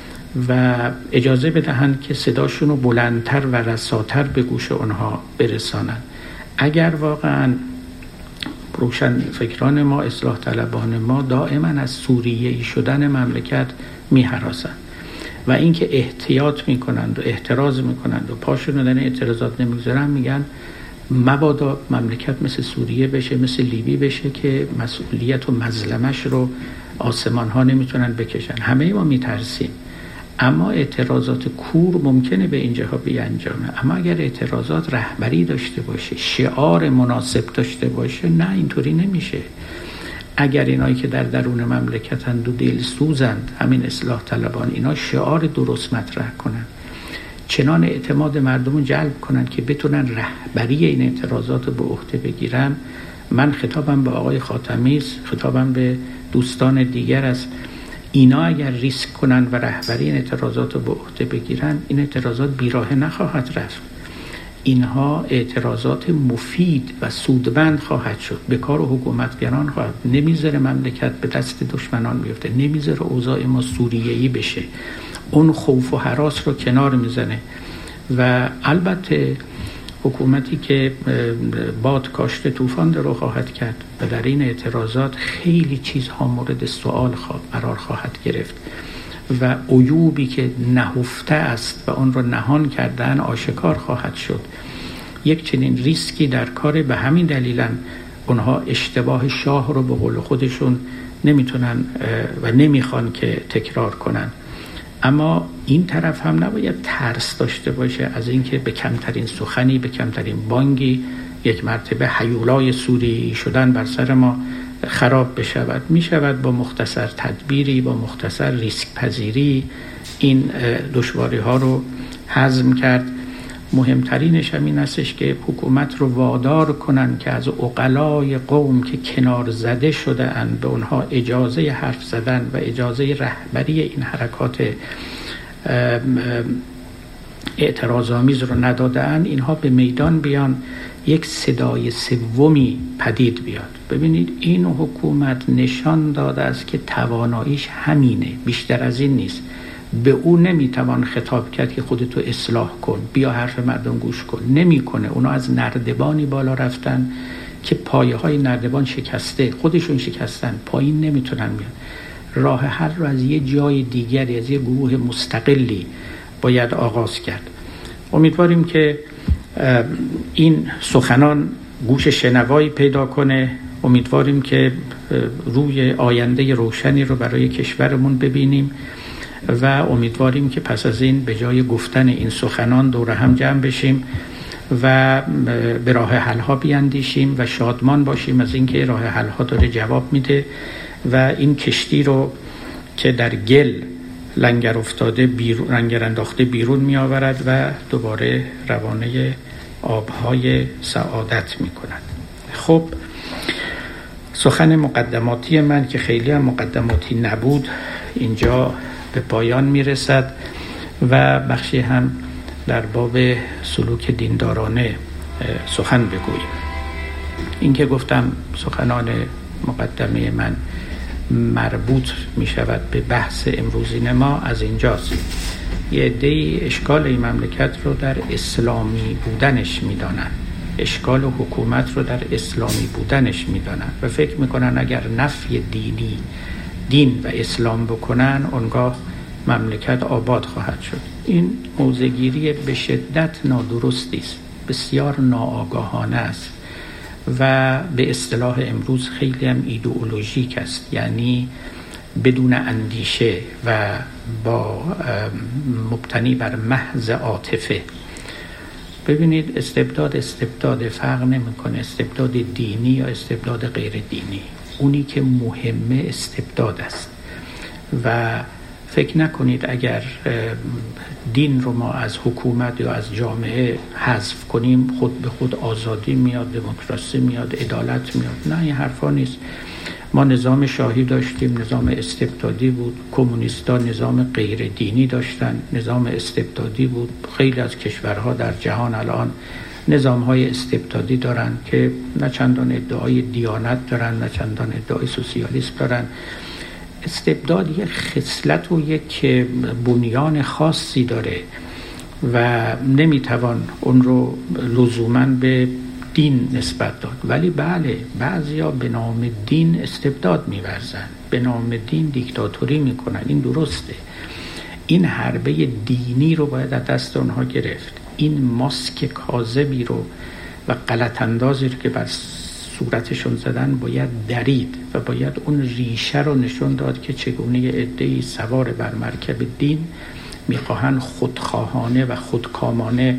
و اجازه بدهن که صداشون رو بلندتر و رساتر به گوش اونها برسانن. اگر واقعا روشنفکران ما، اصلاح طلبان ما دائما از سوریه‌ای شدن مملکت می‌هراسند و اینکه احتیاط میکنند و احتراز میکنند و پاشون رو در اعتراضات نمیگذارن، میگن مبادا مملکت مثل سوریه بشه، مثل لیبی بشه که مسئولیت و مظلمش رو آسمان ها نمیتونن بکشن. همه ما میترسیم، اما اعتراضات کور ممکنه به اینجاها بیانجامه. اما اگر اعتراضات رهبری داشته باشه، شعار مناسب داشته باشه، نه اینطوری نمیشه. اگر اینایی که در درون مملکتند و دلسوزند، همین اصلاح طلبان، اینا شعار درست مطرح کنن، چنان اعتماد مردم رو جلب کنن که بتونن رهبری این اعتراضات رو به عهده بگیرن. من خطابم به آقای خاتمی است، خطابم به دوستان دیگر است، اینا اگر ریسک کنن و رهبری این اعتراضات رو به عهده بگیرن، این اعتراضات بیراه نخواهد رفت. اینها اعتراضات مفید و سودمند خواهد شد. به کار حکومتگران خواهد، نمیذاره مملکت به دست دشمنان بیفته، نمیذاره اوضاع ما سوریه‌ای بشه، اون خوف و هراس رو کنار میزنه. و البته حکومتی که باد کاشت طوفان رو خواهد کرد و در این اعتراضات خیلی چیزها مورد سوال قرار خواهد گرفت و عیوبی که نهفته است و اون رو نهان کردن آشکار خواهد شد. یک چنین ریسکی در کار، به همین دلیلن اونها اشتباه شاه رو به قول خودشون نمیتونن و نمیخوان که تکرار کنن. اما این طرف هم نباید ترس داشته باشه از اینکه به کمترین سخنی، به کمترین بانگی یک مرتبه هیولای سوری شدن بر سر ما خراب بشود. می شود با مختصر تدبیری، با مختصر ریسک پذیری این دشواری ها رو هضم کرد. مهمترینش هم این استش که حکومت رو وادار کنن که از عقلای قوم که کنار زده شده اند، به اونها اجازه حرف زدن و اجازه رهبری این حرکات اعتراض‌آمیز رو نداده اند، اینها به میدان بیان، یک صدای سومی پدید بیاد. ببینید این حکومت نشان داده است که تواناییش همینه، بیشتر از این نیست. به او نمیتوان خطاب کرد که خودتو اصلاح کن، بیا حرف مردم گوش کن. نمیکنه. اونا از نردبانی بالا رفتن که پایه های نردبان شکسته، خودشون شکستن، پایین نمیتونن بیان. راه حل رو از یه جای دیگری، از یه گروه مستقلی باید آغاز کرد. امیدواریم که این سخنان گوش شنوایی پیدا کنه. امیدواریم که روی آینده روشنی رو برای کشورمون ببینیم و امیدواریم که پس از این به جای گفتن این سخنان دور هم جمع بشیم و به راه حل ها بیاندیشیم و شادمان باشیم از اینکه راه حل ها داره جواب میده و این کشتی رو که در گل لنگر افتاده لنگر انداخته بیرون می آورد و دوباره روانه آبهای سعادت می کند. خب سخن مقدماتی من که خیلی هم مقدماتی نبود اینجا به پایان می رسد و بخشی هم در باب سلوک دیندارانه سخن بگویم. این که گفتم سخنان مقدمه من مربوط می شود به بحث امروزین ما از اینجاست. یه عده‌ای اشکال این مملکت رو در اسلامی بودنش می دانن، اشکال حکومت رو در اسلامی بودنش می دانن و فکر می کنن اگر نفی دین و اسلام بکنن اونگاه مملکت آباد خواهد شد. این موضع‌گیری به شدت نادرستی است، بسیار ناآگاهانه است و به اصطلاح امروز خیلی هم ایدئولوژیک است، یعنی بدون اندیشه و با مبتنی بر محض عاطفه. ببینید استبداد فرق نمی‌کنه استبداد دینی یا استبداد غیر دینی. اونی که مهمه استبداد است و فکر نکنید اگر دین رو ما از حکومت یا از جامعه حذف کنیم خود به خود آزادی میاد، دموکراسی میاد، عدالت میاد. نه، این حرفا نیست. ما نظام شاهی داشتیم، نظام استبدادی بود. کمونیستا نظام غیر دینی داشتن، نظام استبدادی بود. خیلی از کشورها در جهان الان نظام‌های استبدادی دارن که نه چندان ادعای دیانت دارن نه چندان ادعای سوسیالیسم دارن. استبداد یک خصلت و یک بنیان خاصی داره و نمیتوان اون رو لزوماً به دین نسبت داد. ولی بله، بعضیا به نام دین استبداد می‌ورزن، به نام دین دیکتاتوری میکنن. این درسته. این حربه دینی رو باید از دست اونها گرفت. این ماسک کاذبی رو و غلط اندازی رو که بر صورتشون زدن باید درید و باید اون ریشه رو نشون داد که چگونه عده‌ای سوار بر مرکب دین میخواهن خودخواهانه و خودکامانه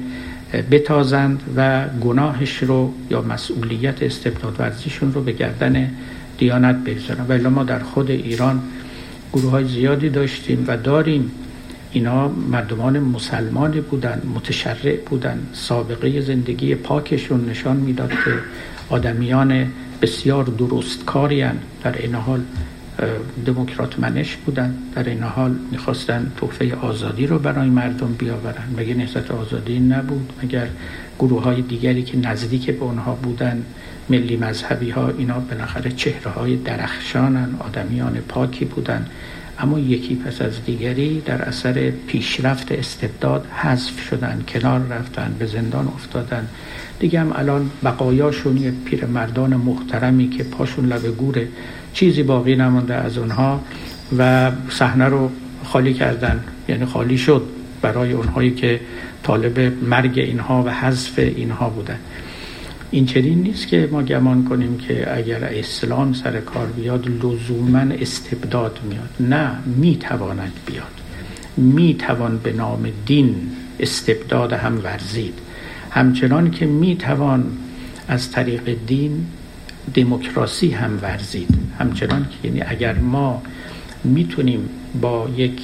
بتازند و گناهش رو یا مسئولیت استبداد ورزیشون رو به گردن دیانت بگذارن. ولی ما در خود ایران گروه‌های زیادی داشتیم و داریم. اینا مردمان مسلمانی بودن، متشرع بودن، سابقه زندگی پاکشون نشان میداد که آدمیان بسیار درستکاری هستند، در این حال دموکرات منش بودن، در این حال میخواستن تحفه آزادی رو برای مردم بیاورن. مگه نهضت آزادی نبود؟ مگر گروه های دیگری که نزدیک به اونها بودن، ملی مذهبی ها، اینا بالاخره چهره های درخشانن، آدمیان پاکی بودن، اما یکی پس از دیگری در اثر پیشرفت استبداد حذف شدن، کنار رفتن، به زندان افتادن. دیگه هم الان بقایاشون یه پیرمردان محترمی که پاشون لب گوره، چیزی باقی نمونده از اونها و صحنه رو خالی کردن، یعنی خالی شد برای اونهایی که طالب مرگ اینها و حذف اینها بودن. این چنین نیست که ما گمان کنیم که اگر اسلام سر کار بیاد لزوماً استبداد میاد. نه، میتواند بیاد. میتوان به نام دین استبداد هم ورزید، همچنان که میتوان از طریق دین دموکراسی هم ورزید. همچنان که یعنی اگر ما میتونیم با یک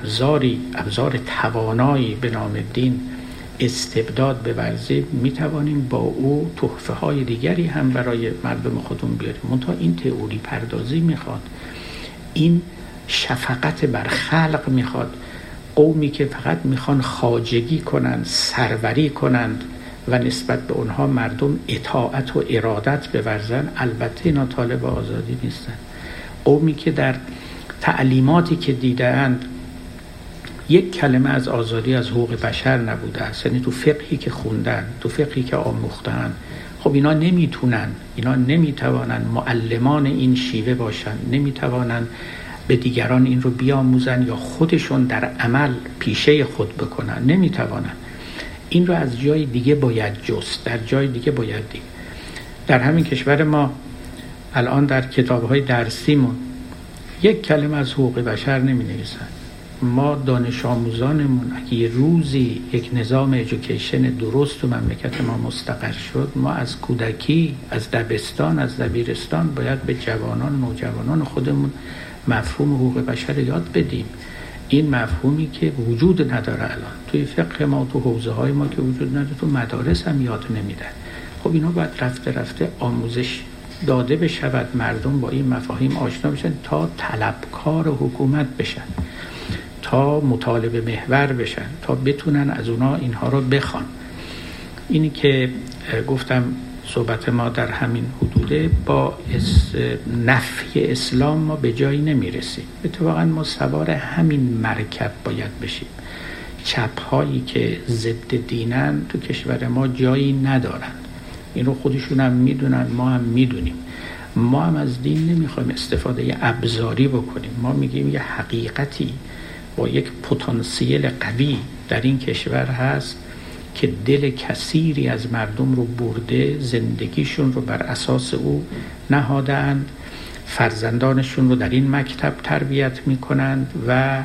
ابزار توانایی به نام دین استبداد بورزیم، میتوانیم با او تحفه های دیگری هم برای مردم خودمون بیاریم. منتها این تئوری پردازی میخواد، این شفقت بر خلق میخواد. قومی که فقط میخوان خواجگی کنند، سروری کنند و نسبت به اونها مردم اطاعت و ارادت بورزن، البته اینا طالب آزادی نیستن. قومی که در تعلیماتی که دیده‌اند یک کلمه از آزادی از حقوق بشر نبوده است. یعنی تو فقهی که خوندن، تو فقهی که آموختن، خب اینا نمیتوانن معلمان این شیوه باشن، نمیتوانن به دیگران این رو بیاموزن یا خودشون در عمل پیشه خود بکنن، نمیتوانن. این رو از جای دیگه باید جست، در جای دیگه باید دید. در همین کشور ما الان در کتاب‌های درسیمون یک کلمه از حقوق بشر نمی‌نویسن. ما دانش آموزانمون اگه یه روزی یک نظام ایژوکیشن درست تو مملکت ما مستقر شد، ما از کودکی، از دبستان، از دبیرستان باید به جوانان، نوجوانان خودمون مفهوم حقوق بشر یاد بدیم. این مفهومی که وجود نداره الان توی فقه ما، تو حوزه های ما که وجود نداره، تو مدارس هم یاد نمیدن. خب اینا باید رفته رفته آموزش داده بشود، مردم با این مفاهیم آشنا بشن تا طلبکار حکومت بشن، تا مطالبه محور بشن، تا بتونن از اونا اینها رو بخوان. اینی که گفتم صحبت ما در همین حدوده، با نفی اسلام ما به جایی نمیرسیم. اتفاقا ما سوار همین مرکب باید بشیم. چپ‌هایی که ضد دینن تو کشور ما جایی ندارن، این رو خودشون هم میدونن، ما هم میدونیم. ما هم از دین نمیخوایم استفاده ابزاری بکنیم. ما میگیم یه حقیقتی با یک پتانسیل قوی در این کشور هست که دل کثیری از مردم رو برده، زندگیشون رو بر اساس او نهادند، فرزندانشون رو در این مکتب تربیت میکنند و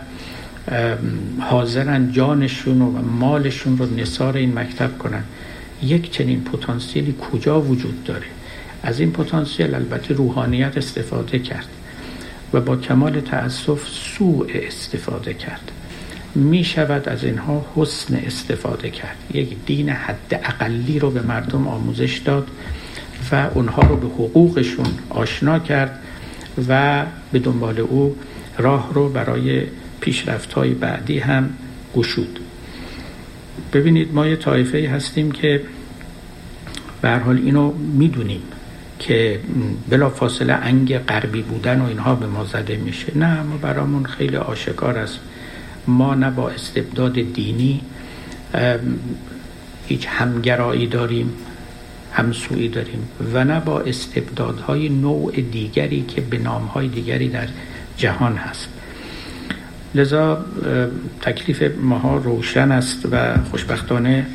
حاضرن جانشون و مالشون رو نثار این مکتب کنند. یک چنین پتانسیلی کجا وجود داره؟ از این پتانسیل البته روحانیت استفاده کرد و با کمال تأسف سوء استفاده کرد. می شود از اینها حسن استفاده کرد. یک دین حد اقلی رو به مردم آموزش داد و اونها رو به حقوقشون آشنا کرد و به دنبال او راه رو برای پیشرفت‌های بعدی هم گشود. ببینید ما یه طایفه‌ای هستیم که به هر حال اینو میدونیم که بلا فاصله انگ غربی بودن و اینها به ما زده میشه. نه، ما برامون خیلی آشکار است. ما نه با استبداد دینی هیچ همگرایی داریم، همسویی داریم، و نه با استبدادهای نوع دیگری که به نامهای دیگری در جهان هست. لذا تکلیف ماها روشن است و خوشبختانه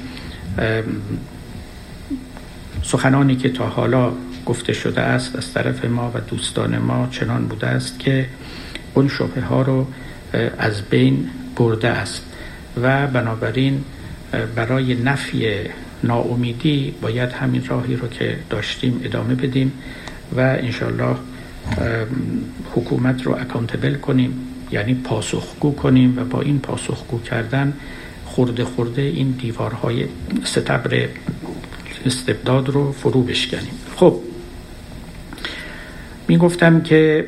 سخنانی که تا حالا گفته شده است از طرف ما و دوستان ما چنان بوده است که اون شبهه ها رو از بین برده است و بنابراین برای نفی ناامیدی باید همین راهی رو که داشتیم ادامه بدیم و انشالله حکومت رو اکانتبل کنیم، یعنی پاسخگو کنیم و با این پاسخگو کردن خورده خورده این دیوارهای ستبر استبداد رو فرو بشکنیم. خب می گفتم که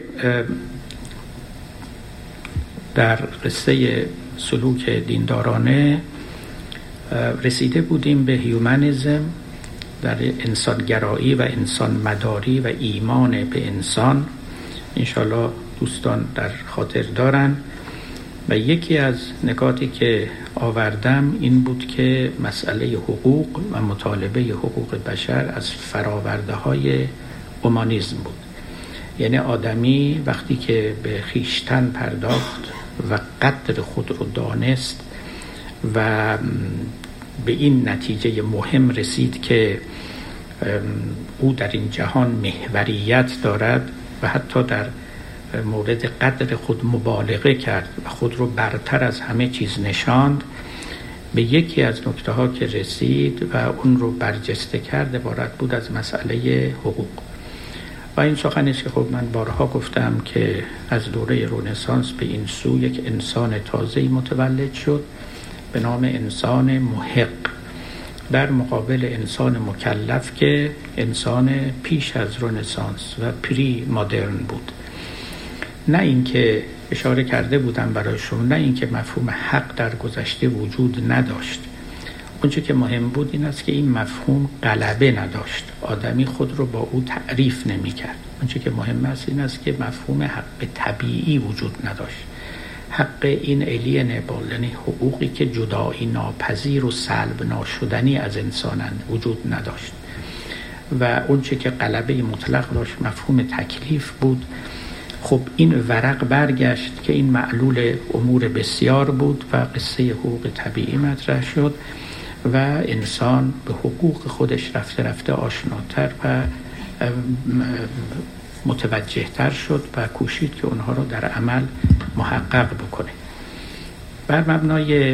در قصه سلوک دیندارانه رسیده بودیم به هیومنیزم، در انسانگرایی و انسان مداری و ایمان به انسان. انشالله دوستان در خاطر دارن و یکی از نکاتی که آوردم این بود که مسئله حقوق و مطالبه حقوق بشر از فراورده های اومانیسم بود. یعنی آدمی وقتی که به خویشتن پرداخت و قدر خود رو دانست و به این نتیجه مهم رسید که او در این جهان محوریت دارد و حتی در مورد قدر خود مبالغه کرد و خود رو برتر از همه چیز نشاند، به یکی از نکته ها که رسید و اون رو برجسته کرد عبارت بود از مسئله حقوق. و این سخنی که خب من بارها گفتم که از دوره رنسانس به این سو یک انسان تازه‌ای متولد شد به نام انسان محق، در مقابل انسان مکلف که انسان پیش از رنسانس و پری مدرن بود. نه اینکه اشاره کرده بودم برایشون، نه اینکه مفهوم حق در گذشته وجود نداشت. اونچه که مهم بود این است که این مفهوم غلبه نداشت، آدمی خود رو با او تعریف نمی کرد. اونچه که مهم است این است که مفهوم حق طبیعی وجود نداشت. حق این الینبل، یعنی حقوقی که جدایی ناپذیر و سلب ناشدنی از انسانند، وجود نداشت و اون چه که غلبه مطلق داشت مفهوم تکلیف بود. خب این ورق برگشت که این معلول امور بسیار بود و قصه حقوق طبیعی مطرح شد و انسان به حقوق خودش رفته رفته آشناتر و متوجهتر شد و کوشید که اونها رو در عمل محقق بکنه. بر مبنای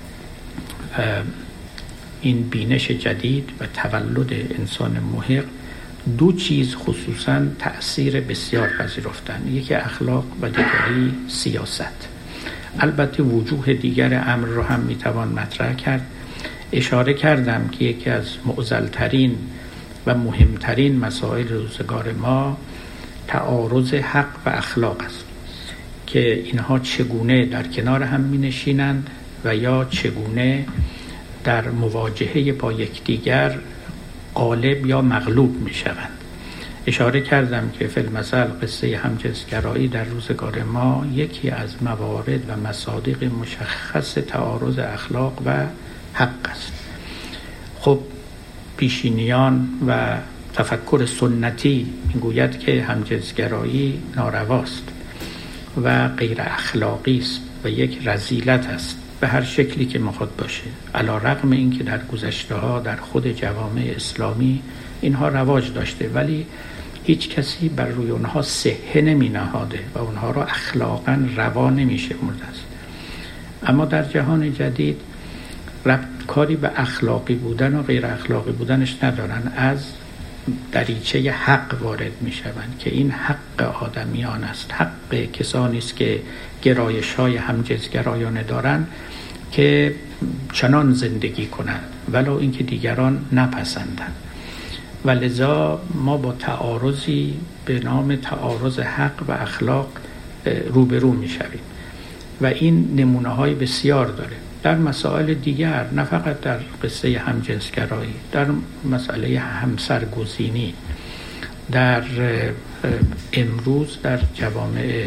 این بینش جدید و تولد انسان محق، دو چیز خصوصاً تأثیر بسیار پذیرفتن، یکی اخلاق و دیگری سیاست. البته وجوه دیگر امر رو هم میتوان مطرح کرد. اشاره کردم که یکی از معضل‌ترین و مهمترین مسائل روزگار ما تعارض حق و اخلاق است که اینها چگونه در کنار هم می نشینند و یا چگونه در مواجهه با یکدیگر غالب یا مغلوب می شوند. اشاره کردم که فی المثل قصه همجنسگرایی در روزگار ما یکی از موارد و مصادیق مشخص تعارض اخلاق و حق است. خب پیشینیان و تفکر سنتی میگوید که همجنسگرایی نارواست و غیر اخلاقی است و یک رذیلت است به هر شکلی که میخواد باشه، علی رغم اینکه در گذشته ها در خود جوامع اسلامی اینها رواج داشته، ولی هیچ کسی بر روی اونها صحه نمی نهاده و اونها را اخلاقا روا نمیشه مرده است. اما در جهان جدید کاری به اخلاقی بودن و غیر اخلاقی بودنش ندارن، از دریچه حق وارد می شوند که این حق آدمیان است، حق کسانی است که گرایش‌های همجنسگرایانه دارند که چنان زندگی کنند ولو اینکه دیگران نپسندند. و لذا ما با تعارضی به نام تعارض حق و اخلاق روبرو می شویم و این نمونه‌های بسیار داره در مسائل دیگر، نه فقط در قصه همجنسگرایی، در مسئله همسرگزینی، در امروز در جوامع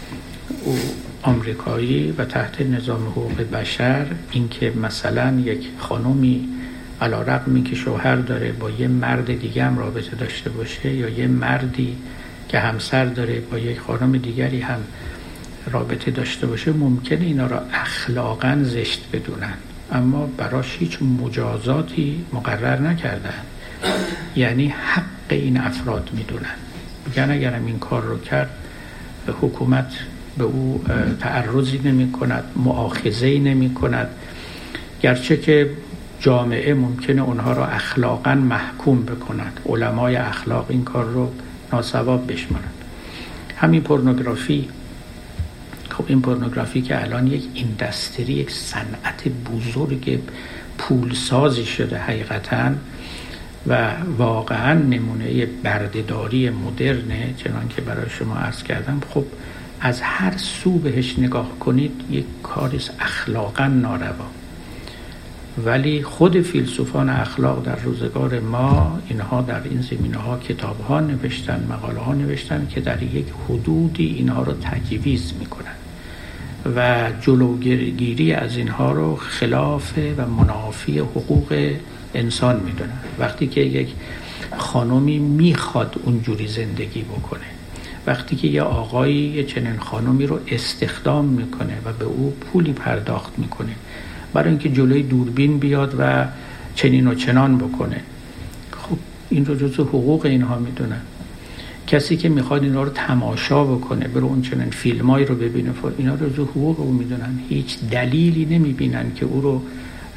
آمریکایی و تحت نظام حقوق بشر، اینکه مثلا یک خانومی علی رغم اینکه شوهر داره با یه مرد دیگه هم رابطه داشته باشه، یا یه مردی که همسر داره با یک خانم دیگری هم رابطه داشته باشه، ممکنه اینا را اخلاقاً زشت بدونن اما براش هیچ مجازاتی مقرر نکردن، یعنی حق این افراد میدونن. میگن اگرم این کار رو کرد حکومت به او تعرضی نمی کند، مؤاخذه‌ای نمی کند، گرچه که جامعه ممکنه اونها را اخلاقاً محکوم بکند، علمای اخلاق این کار رو ناسواب بشمارند. همین پورنوگرافی، خب این پورنوگرافی که الان یک اینداستری، یک صنعت بزرگ پولسازی شده حقیقتاً و واقعاً نمونه بردهداری مدرنه، چنان که برای شما عرض کردم. خب از هر سو بهش نگاه کنید یک کاری اخلاقاً ناروا، ولی خود فیلسوفان اخلاق در روزگار ما اینها در این زمینه‌ها کتاب‌ها نوشتن، مقاله‌ها نوشتن که در یک حدودی اینها رو تجویز می‌کنن و جلوگیری از اینها رو خلاف و منافی حقوق انسان می‌دونن. وقتی که یک خانمی میخواد اونجوری زندگی بکنه، وقتی که یه آقایی یه چنین خانمی رو استخدام میکنه و به او پولی پرداخت میکنه برای اینکه جلوی دوربین بیاد و چنین و چنان بکنه، خب این رو جزو حقوق اینها میدونن. کسی که میخواد اینا رو تماشا بکنه، برای اون چنین فیلمایی رو ببینه، اینا رو جزو حقوق او میدونن، هیچ دلیلی نمیبینن که او رو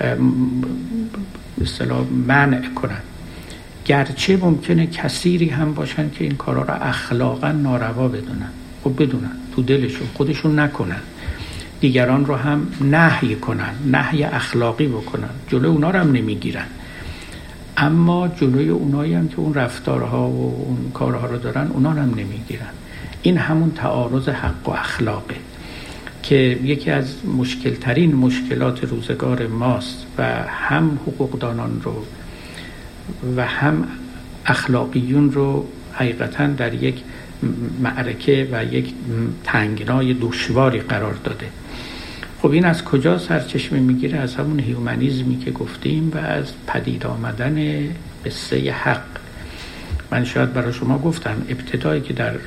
به اصطلاح منع کنن، گرچه ممکنه کثیری هم باشن که این کارا رو اخلاقا ناروا بدونن. خب بدونن تو دلشون، خودشون نکنن، دیگران رو هم نهی کنن، نهی اخلاقی بکنن، جلوی اونا رو هم نمیگیرن، اما جلوی اونایی هم که اون رفتارها و اون کارها رو دارن اونا رو هم نمیگیرن. این همون تعارض حق و اخلاقه که یکی از مشکلترین مشکلات روزگار ماست و هم حقوقدانان رو و هم اخلاقیون رو حقیقتاً در یک معرکه و یک تنگنای دشواری قرار داده. خب این از کجا سرچشمه میگیره؟ از همون هیومنیزمی که گفتیم و از پدید آمدن قصه حق. من شاید برای شما گفتم ابتدایی که در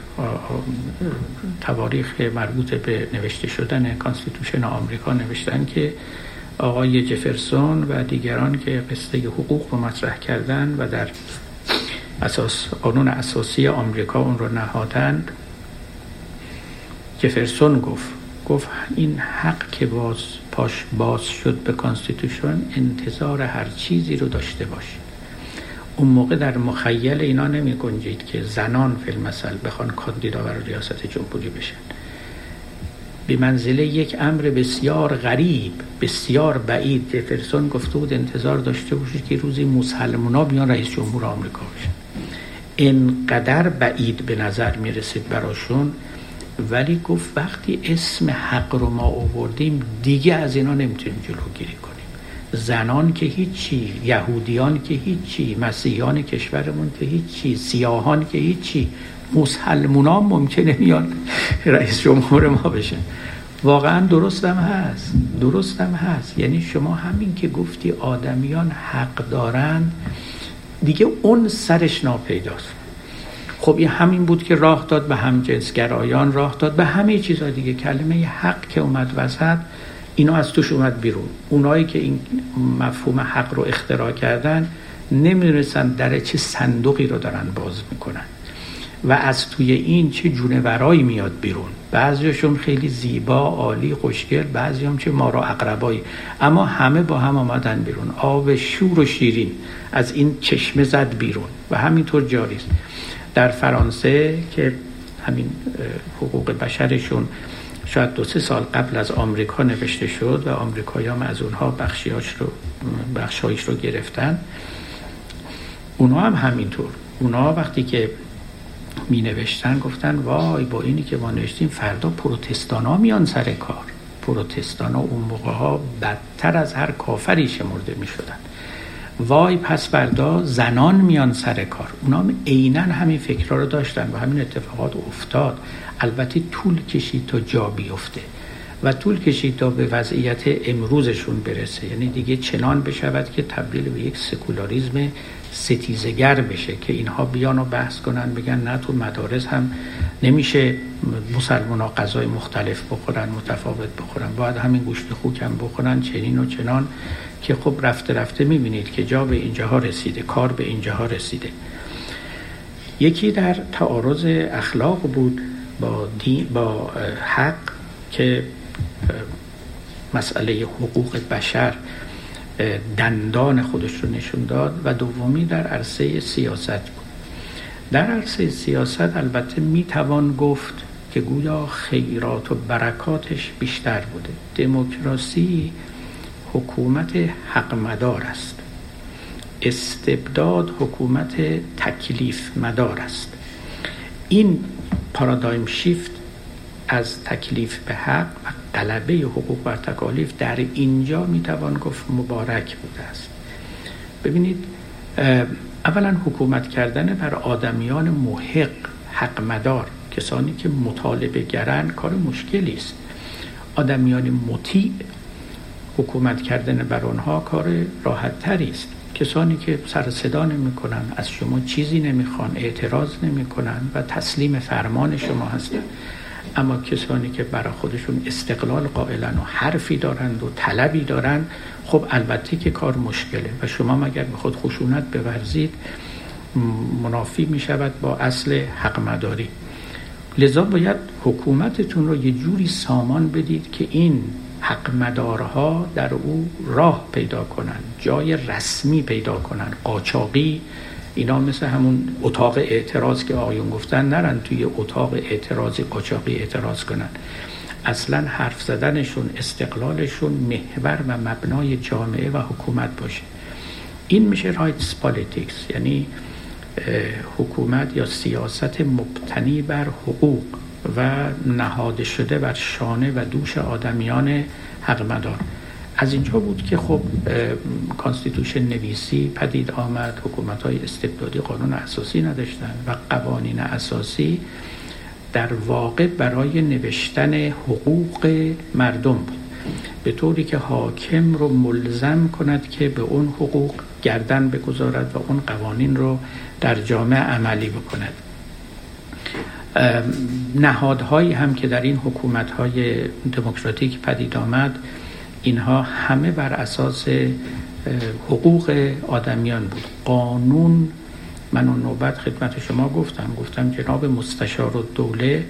تواریخ مربوط به نوشته شدن کانستیتوشن آمریکا نوشتن که آقای جفرسون و دیگران که قصه حقوق رو مطرح کردن و در اساس قانون اساسی آمریکا اون رو نهادند، جفرسون گفت این حق که پاش باز شد به کانستیتوشن انتظار هر چیزی رو داشته باشید. اون موقع در مخیل اینا نمی گنجید که زنان فی المثل بخوان کاندیدا برای ریاست جمهوری بشن. به منزله یک امر بسیار غریب، بسیار بعید، جفرسون گفته بود انتظار داشته باشید که روزی مسلمونا بیان رئیس جمهور آمریکا بشن. اینقدر بعید به نظر می رسید براشون، ولی گفت وقتی اسم حق رو ما آوردیم دیگه از اینا نمیتونیم جلوگیری کنیم. زنان که هیچی، یهودیان که هیچی، مسیحیان کشورمون که هیچی، سیاهان که هیچی، مسلمونان ممکنه میان رئیس جمهور ما بشن. واقعا درستم هست. یعنی شما همین که گفتی آدمیان حق دارن، دیگه اون سرش ناپیداست. خب این همین بود که راه داد به همجنسگرایان، راه داد به همه چیزا دیگه. کلمه حق که اومد وسط، اینا از توش اومد بیرون. اونایی که این مفهوم حق رو اختراع کردن نمی‌دونستن در چه صندوقی رو دارن باز میکنن و از توی این چه جونورایی میاد بیرون. بعضیاشون خیلی زیبا، عالی، خوشگل، بعضی هم چه مارا عقربایی، اما همه با هم آمدن بیرون. آب شور و شیرین از این چشمه زد بیرون و همینطور جاری است. در فرانسه که همین حقوق بشرشون شاید 2-3 سال قبل از آمریکا نوشته شد و آمریکایی‌ها هم از اونها بخشایش رو گرفتن، اونها هم همینطور. اونها وقتی که می نوشتن گفتن وای با اینی که ما نوشتیم فردا پروتستان ها میان سر کار. پروتستان ها اون موقع ها بدتر از هر کافری شمرده می شدن. وای پس فردا زنان میان سر کار. اونا هم عیناً همین فکرها رو داشتن و همین اتفاقات افتاد. البته طول کشید تا جا بیفته و طول کشید تا به وضعیت امروزشون برسه. یعنی دیگه چنان بشود که تبدیل به یک سکولاریسم ستیزگر بشه که اینها بیان و بحث کنن، بگن نه تو مدارس هم نمیشه مسلمان ها غذای مختلف بخورن، متفاوت بخورن، باید همین گوشت خوک هم بخورن، چنین و چنان. که خب رفته رفته میبینید که جا به اینجاها رسیده، کار به اینجاها رسیده. یکی در تعارض اخلاق بود با حق که مسئله حقوق بشر دندان خودش رو نشون داد، و دومی در عرصه سیاست بود. در عرصه سیاست البته میتوان گفت که گویا خیرات و برکاتش بیشتر بوده. دموکراسی حکومت حق مدار است، استبداد حکومت تکلیف مدار است. این پارادایم شیفت از تکلیف به حق و غلبه حقوق بر تکالیف در اینجا میتوان گفت مبارک بوده است. ببینید، اولا حکومت کردن بر آدمیان محق، حق مدار، کسانی که مطالبه گرن، کار مشکلی است. آدمیان مطیع، حکومت کردن بر آنها کار راحت تری است. کسانی که سر صدا نمی کنن، از شما چیزی نمیخوان، اعتراض نمی کنن و تسلیم فرمان شما هستن. اما کسانی که برای خودشون استقلال قائلن و حرفی دارند و طلبی دارند، خب البته که کار مشکله و شما مگر به خود خشونت بورزید منافی می شود با اصل حق مداری. لذا باید حکومتتون رو یه جوری سامان بدید که این حق مدارها در او راه پیدا کنن، جای رسمی پیدا کنن. قاچاقی اینا مثل همون اتاق اعتراض که آقایون گفتن، نرن توی اتاق اعتراضی قاچاقی اعتراض کنن. اصلا حرف زدنشون، استقلالشون محور و مبنای جامعه و حکومت باشه. این میشه رایتس پالیتیکس، یعنی حکومت یا سیاست مبتنی بر حقوق و نهاده شده بر شانه و دوش آدمیان حق مدار. از اینجا بود که خب کانستیتوشن نویسی پدید آمد. حکومت‌های استبدادی قانون اساسی نداشتن و قوانین اساسی در واقع برای نوشتن حقوق مردم بود، به طوری که حاکم رو ملزم کند که به اون حقوق گردن بگذارد و اون قوانین رو در جامعه عملی بکند. نهادهایی هم که در این حکومت‌های دموکراتیک پدید آمد، اینها همه بر اساس حقوق آدمیان بود. قانون، من اون نوبت خدمت شما گفتم جناب مستشار الدوله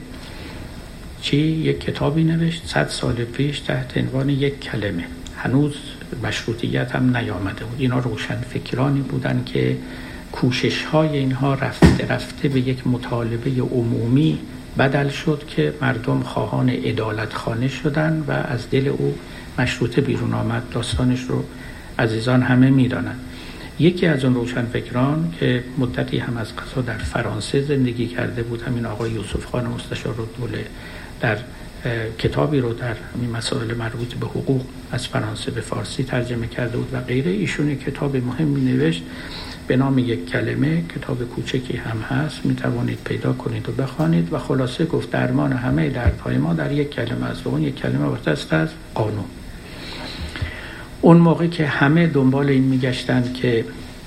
یک کتابی نوشت 100 سال پیش تحت عنوان یک کلمه. هنوز مشروطیت هم نیامده بود. اینا روشن فکرانی بودن که کوشش‌های اینها رفته به یک مطالبه عمومی بدل شد که مردم خواهان عدالتخانه شدن و از دل او مشروطه بیرون آمد. داستانش رو عزیزان همه می‌دانند. یکی از اون روشنفکران که مدتی هم از قضا در فرانسه زندگی کرده بود، همین آقای یوسف خان مستشارالدوله، در کتابی رو در این مسائل مربوط به حقوق از فرانسه به فارسی ترجمه کرده بود و غیره. ایشون کتاب مهمی نوشت به نام یک کلمه، کتاب کوچکی هم هست، میتوانید پیدا کنید و بخوانید و خلاصه گفت درمان همه دردهای ما در یک کلمه است و اون یک کلمه وارد از قانون. اون موقع که همه دنبال این میگشتن که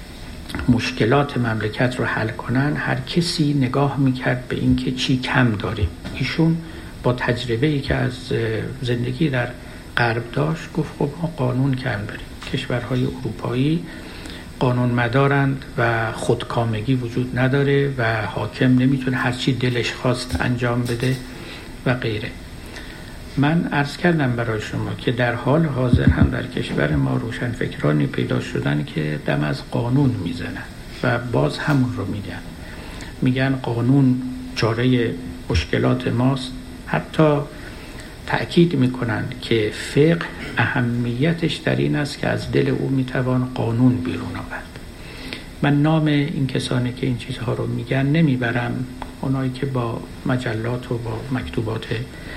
مشکلات مملکت رو حل کنن، هر کسی نگاه میکرد به این که چی کم داریم. ایشون با تجربه‌ای که از زندگی در غرب داشت گفت خب ما قانون کم داریم. کشورهای اروپایی قانون مدارند و خودکامگی وجود نداره و حاکم نمیتونه هر چی دلش خواست انجام بده و غیره. من عرض کردم برای شما که در حال حاضر هم در کشور ما روشنفکرانی پیدا شدن که دم از قانون میزنن و باز همون رو میگن قانون چاره مشکلات ماست. حتی تأکید میکنن که فقه اهمیتش در این است که از دل او میتوان قانون بیرون آورد. من نام این کسانی که این چیزها رو میگن نمیبرم، اونایی که با مجلات و با مکتوبات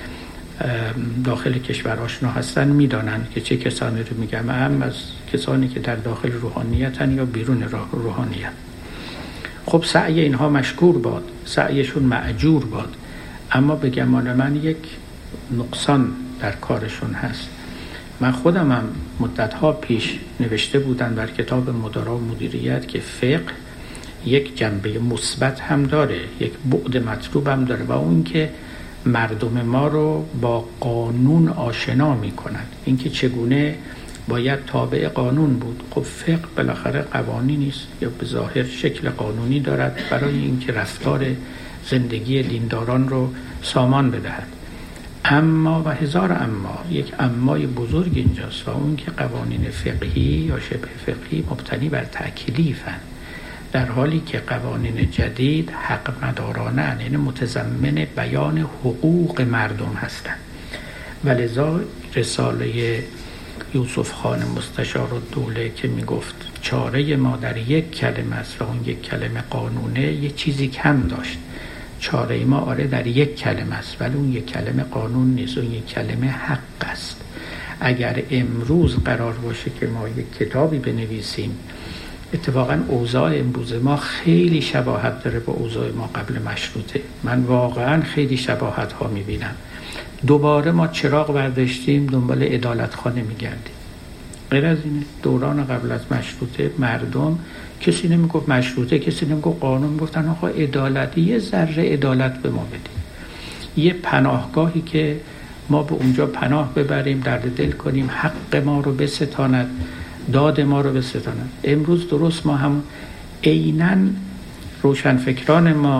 داخل کشور آشنا هستن میدانن که چه کسانی رو میگم، هم از کسانی که در داخل روحانیتن یا بیرون روحانیت. خب سعی اینها مشکور باد، سعیشون مأجور باد، اما به گمان من یک نقصان در کارشون هست. من خودم هم مدتها پیش نوشته بودم در کتاب مدارا و مدیریت که فقه یک جنبه مثبت هم داره، یک بعد مطلوب هم داره و اون که مردم ما رو با قانون آشنا می کند. این که چگونه باید تابع قانون بود. خب فقه بالاخره قوانینی نیست یا به ظاهر شکل قانونی دارد برای اینکه رفتار زندگی دینداران رو سامان بدهد. اما و هزار اما، یک امای بزرگ اینجاست و اون که قوانین فقهی یا شبه فقهی مبتنی بر تکلیفن، در حالی که قوانین جدید حق مدارانه، یعنی متضمن بیان حقوق مردم هستند. ولذا رساله یوسف خان مستشارالدوله که میگفت چاره ما در یک کلمه است و اون یک کلمه قانونه، یه چیزی کم داشت. چاره ما آره در یک کلمه است ولی اون یک کلمه قانون نیست، اون یک کلمه حق است. اگر امروز قرار باشه که ما یک کتابی بنویسیم، اتفاقا اوضاع امروز ما خیلی شباهت داره با اوضاع ما قبل مشروطه. من واقعا خیلی شباهت ها میبینم. دوباره ما چراغ برداشتیم دنبال عدالتخانه میگردیم. غیر از این دوران قبل از مشروطه مردم کسی نمیگفت مشروطه، کسی نمیگفت قانون، گفتن آقا عدالت، یه ذره عدالت به ما بدید، یه پناهگاهی که ما به اونجا پناه ببریم، درد دل کنیم، حق ما رو بستاند، داد ما رو بستاند. امروز درست ما هم عیناً روشنفکران ما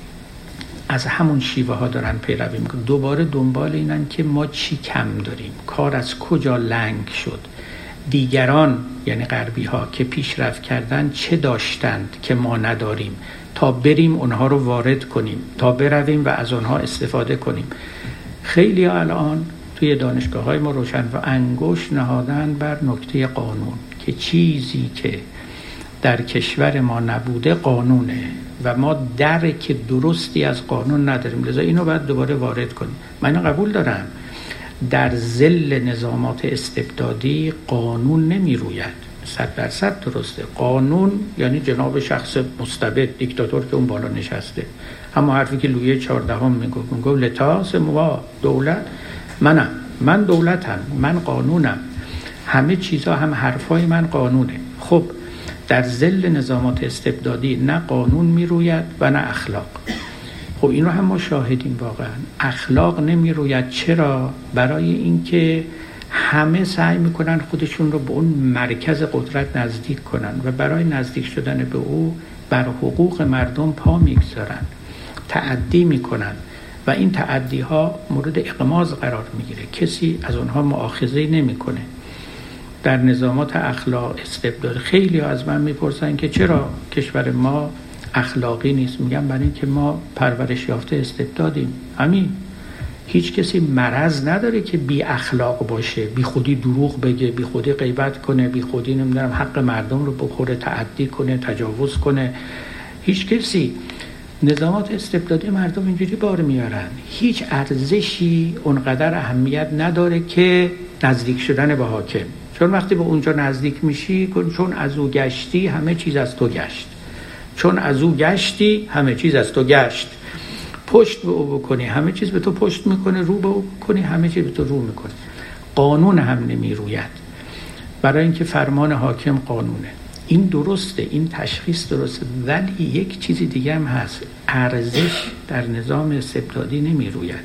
از همون شیوه ها دارن پیروی میکنن. دوباره دنبال اینن که ما چی کم داریم، کار از کجا لنگ شد، دیگران یعنی غربی ها که پیشرفت کردن چه داشتند که ما نداریم، تا بریم اونها رو وارد کنیم، تا برویم و از اونها استفاده کنیم. خیلی الان توی دانشگاه های ما روشن و انگشت نهادن بر نکته قانون که چیزی که در کشور ما نبوده قانونه و ما درک درستی از قانون نداریم، لذا اینو باید دوباره وارد کنیم. من قبول دارم در ظل نظامات استبدادی قانون نمی روید، 100% درسته. قانون یعنی جناب شخص مستبد، دیکتاتور که اون بالا نشسته. اما حرفی که لویی 14 میگفت لتا سموا، دولت من دولتم، من قانونم، همه چیزا هم حرفای من قانونه. خب در ظل نظامات استبدادی نه قانون میروید و نه اخلاق. خب این رو هم ما شاهدیم، واقعا اخلاق نمیروید. چرا؟ برای اینکه همه سعی میکنن خودشون رو به اون مرکز قدرت نزدیک کنن و برای نزدیک شدن به او بر حقوق مردم پا میگذارن، تعدی میکنن و این تعدی ها مورد اغماض قرار میگیره، کسی از اونها مؤاخذه نمیکنه. در نظامات اخلاق استبداد خیلی از من میپرسن که چرا کشور ما اخلاقی نیست؟ میگم برای اینکه ما پرورش یافته استبدادیم. همین، هیچ کسی مرض نداره که بی اخلاق باشه، بی خودی دروغ بگه، بی خودی غیبت کنه، بی خودی نمیدونم حق مردم رو بخوره، تعدی کنه، تجاوز کنه. هیچ کسی. نظامات استبدادی مردم اینجوری بار میارن، هیچ ارزشی اونقدر اهمیت نداره که نزدیک شدن به حاکم. چون وقتی به اونجا نزدیک میشی، چون از او گشتی همه چیز از تو گشت، چون از او گشتی همه چیز از تو گشت. پشت به او بکنی همه چیز به تو پشت میکنه، رو به او بکنی همه چیز به تو رو میکنه. قانون هم نمیروید، برای اینکه فرمان حاکم قانونه. این درسته، این تشخیص درسته، ولی یک چیزی دیگه هم هست. ارزش در نظام استبدادی نمیروید،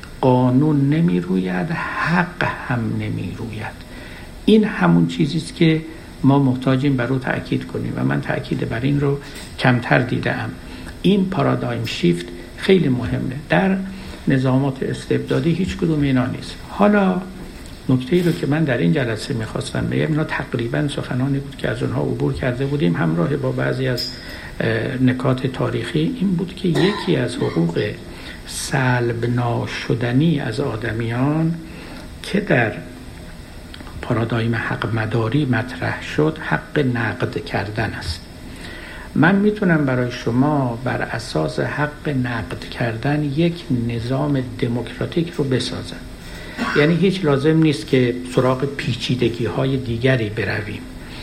قانون نمیروید، حق هم نمیروید. این همون چیزیست که ما محتاجیم بر او تأکید کنیم و من تأکید بر این رو کمتر دیدم. این پارادایم شیفت خیلی مهمه. در نظامات استبدادی هیچ کدوم اینا نیست. حالا نکته‌ای رو که من در این جلسه می‌خواستم بگم، اینا تقریباً سخنانی بود که از اونها عبور کرده بودیم همراه با بعضی از نکات تاریخی. این بود که یکی از حقوق سلب ناشدنی از آدمیان که در پارادایم حق مداری مطرح شد، حق نقد کردن است. من میتونم برای شما بر اساس حق نقد کردن یک نظام دموکراتیک رو بسازم. یعنی هیچ لازم نیست که سراغ پیچیدگی های دیگری برویم.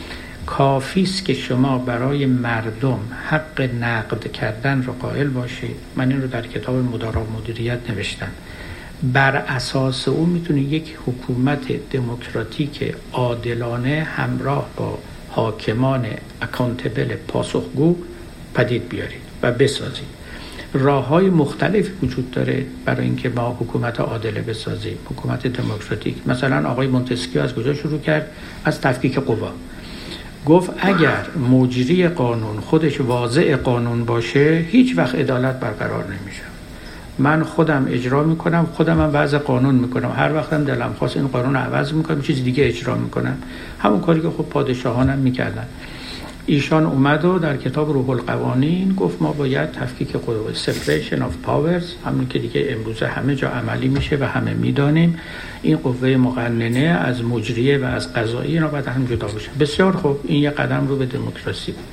کافی است که شما برای مردم حق نقد کردن رو قائل باشید. من این رو در کتاب مدارا و مدیریت نوشتم. بر اساس اون میتونید یک حکومت دموکراتیک عادلانه همراه با حاکمان اکانتبل پاسخگو پدید بیارید و بسازید. راه‌های مختلفی وجود داره برای اینکه ما حکومت عادله بسازیم، حکومت دموکراتیک. مثلا آقای مونتسکیو از کجا شروع کرد؟ از تفکیک قوا. گفت اگر مجری قانون خودش واضع قانون باشه، هیچ وقت عدالت برقرار نمیشه. من خودم اجرا میکنم، خودم هم وضع قانون میکنم، هر وقتم دلم خواست این قانون رو عوض میکنم، چیز دیگه اجرا میکنم. همون کاری که خب پادشاهان هم میکردن. ایشان اومد و در کتاب روح القوانین گفت ما باید تفکیک قوا، separation of powers، همون که دیگه امروزه همه جا عملی میشه و همه میدانیم. این قوه مقننه از مجریه و از قضاییه اینا باید هم جدا بشه. بسیار خوب، این یک قدم رو به دموکراسی بود.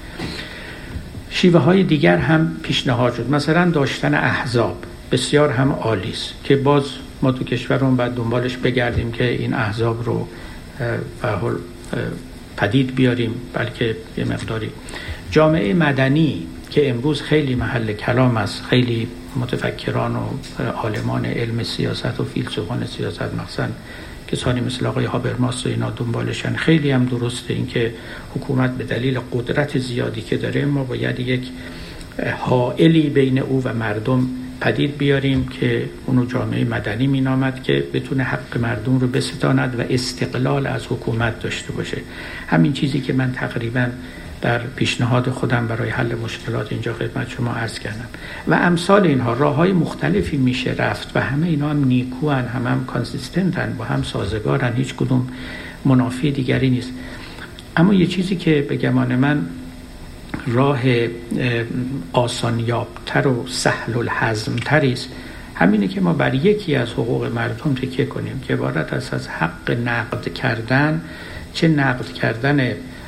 شیوه های دیگر هم پیشنهاد شد، مثلا داشتن احزاب بسیار هم عالی است که باز ما تو کشورمون بعد دنبالش بگردیم که این احزاب رو به حال پدید بیاریم، بلکه یه مقداری جامعه مدنی که امروز خیلی محل کلام است، خیلی متفکران و عالمان علم سیاست و فیلسوفان سیاست مثلا کسانی مثل آقای هابرماس و اینا دنبالشن. خیلی هم درسته این که حکومت به دلیل قدرت زیادی که داره ما باید یک حائلی بین او و مردم پدید بیاریم که اونو جامعه مدنی مینامد که بتونه حق مردم رو بستاند و استقلال از حکومت داشته باشه. همین چیزی که من تقریبا در پیشنهاد خودم برای حل مشکلات اینجا خدمت شما عرض کردم و امثال اینها. راه‌های مختلفی میشه رفت و همه اینا هم نیکوان، هم کانسیستنتن، با هم سازگارن، هیچ کدوم منافی دیگری نیست. اما یه چیزی که به گمان من راه آسانیابتر و سهل الهضم تری است، همینه که ما بر یکی از حقوق مردم تکیه کنیم که عبارت است از حق نقد کردن، چه نقد کردن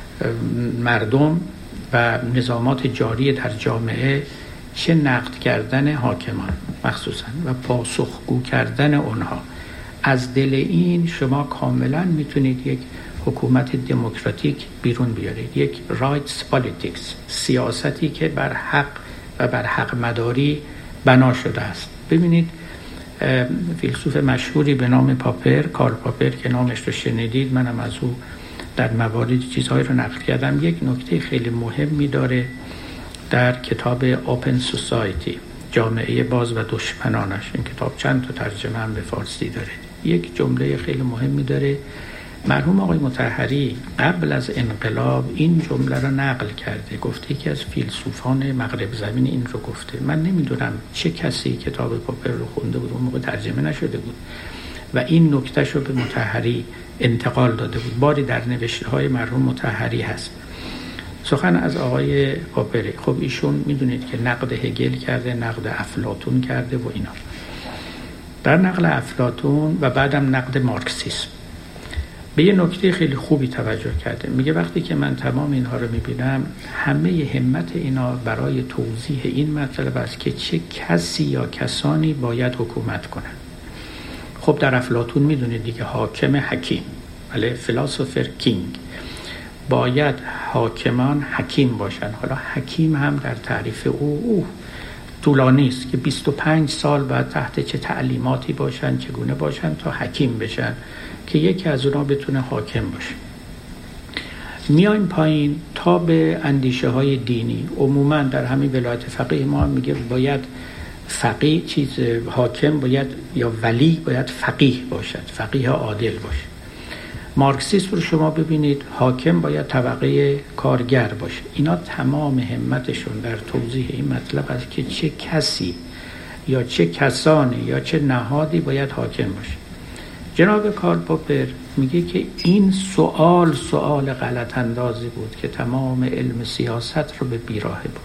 مردم و نظامات جاری در جامعه، چه نقد کردن حاکمان مخصوصا و پاسخگو کردن اونها. از دل این شما کاملا میتونید یک حکومت دموکراتیک بیرون بیارید، یک رایتس پالیتیکس، سیاستی که بر حق و بر حق مداری بنا شده است. ببینید فیلسوف مشهوری به نام پاپر، کارل پاپر که نامش رو شنیدید، منم از او در موارد چیزهایی رو نقل کردم، یک نکته خیلی مهمی داره در کتاب اوپن سوسایتی، جامعه باز و دشمنانش. این کتاب چند تا ترجمه هم به فارسی داره. یک جمله خیلی مهمی داره. مرحوم آقای مطهری قبل از انقلاب این جمله رو نقل کرده، گفته یکی از فیلسوفان مغرب زمین این رو گفته. من نمیدونم چه کسی کتاب پاپر رو خونده بود، اون موقع ترجمه نشده بود و این نکتهش رو به مطهری انتقال داده بود. باری در نوشته های مرحوم مطهری هست. سخن از آقای پاپری. خب ایشون میدونید که نقد هگل کرده، نقد افلاطون کرده و اینا. در نقل افلاطون و بعدم نقد مارکسیسم به یه نکته خیلی خوبی توجه کرده. میگه وقتی که من تمام اینها رو میبینم، همه همت اینا برای توضیح این مطلب است که چه کسی یا کسانی باید حکومت کنن. خب در افلاطون میدونید دیگه حاکم حکیم، بله، فیلسوفر کینگ، باید حاکمان حکیم باشن. حالا حکیم هم در تعریف او طولانی است که 25 سال بعد تحت چه تعلیماتی باشن، چگونه باشن تا حکیم بشن که یکی از اونا بتونه حاکم باشه. میایم پایین تا به اندیشه های دینی. عموما در همین ولایت فقیه ما هم میگه باید فقیه حاکم باید یا ولی باید فقیه باشد، فقیه عادل باشه. مارکسیسم رو شما ببینید، حاکم باید طبقه کارگر باشه. اینا تمام همتشون در توضیح این مطلب است که چه کسی یا چه کسانی یا چه نهادی باید حاکم باشه. جناب کارل پاپر میگه که این سوال غلط اندازی بود که تمام علم سیاست رو به بیراهه بود.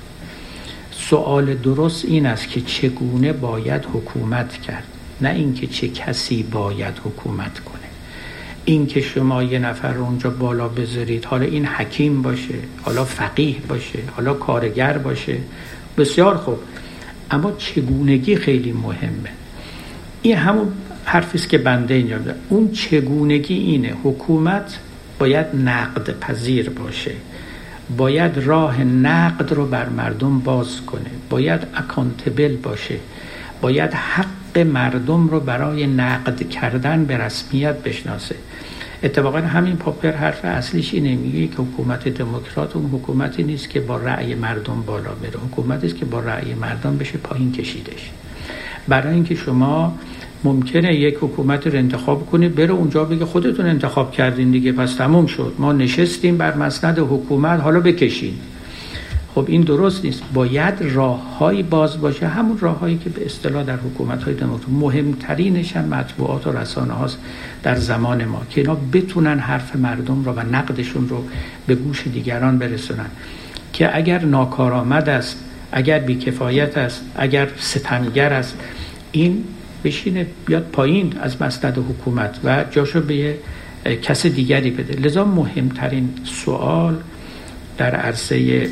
سوال درست این است که چگونه باید حکومت کرد، نه اینکه چه کسی باید حکومت کنه. این که شما یه نفر رو اونجا بالا بذارید، حالا این حکیم باشه، حالا فقیه باشه، حالا کارگر باشه، بسیار خوب، اما چگونگی خیلی مهمه. این همون حرفیست که بنده اینجا می‌زنم. اون چگونگی اینه، حکومت باید نقد پذیر باشه، باید راه نقد رو بر مردم باز کنه، باید اکانتبل باشه، باید حق مردم رو برای نقد کردن به رسمیت بشناسه. اتفاقا همین پاپر حرف اصلیش اینه، میگه که حکومت دموکرات اون حکومتی نیست که با رأی مردم بالا بره، حکومتی است که با رأی مردم بشه پایین کشیدش. برای اینکه شما ممکنه یک حکومت رو انتخاب کنید، بره اونجا بگه خودتون انتخاب کردین دیگه، پس تموم شد، ما نشستیم بر مسند حکومت، حالا بکشین. خب این درست نیست. باید راه‌هایی باز باشه، همون راه‌هایی که به اصطلاح در حکومت‌های دموکرات مهمترینش هم مطبوعات و رسانه هاست در زمان ما، که اینا بتونن حرف مردم رو و نقدشون رو به گوش دیگران برسونن، که اگر ناکارآمد است، اگر بی‌کفایت است، اگر ستمگر است، این بشینه بیاد پایین از مسند حکومت و جاشو به کس دیگری بده. لذا مهمترین سوال در عرصه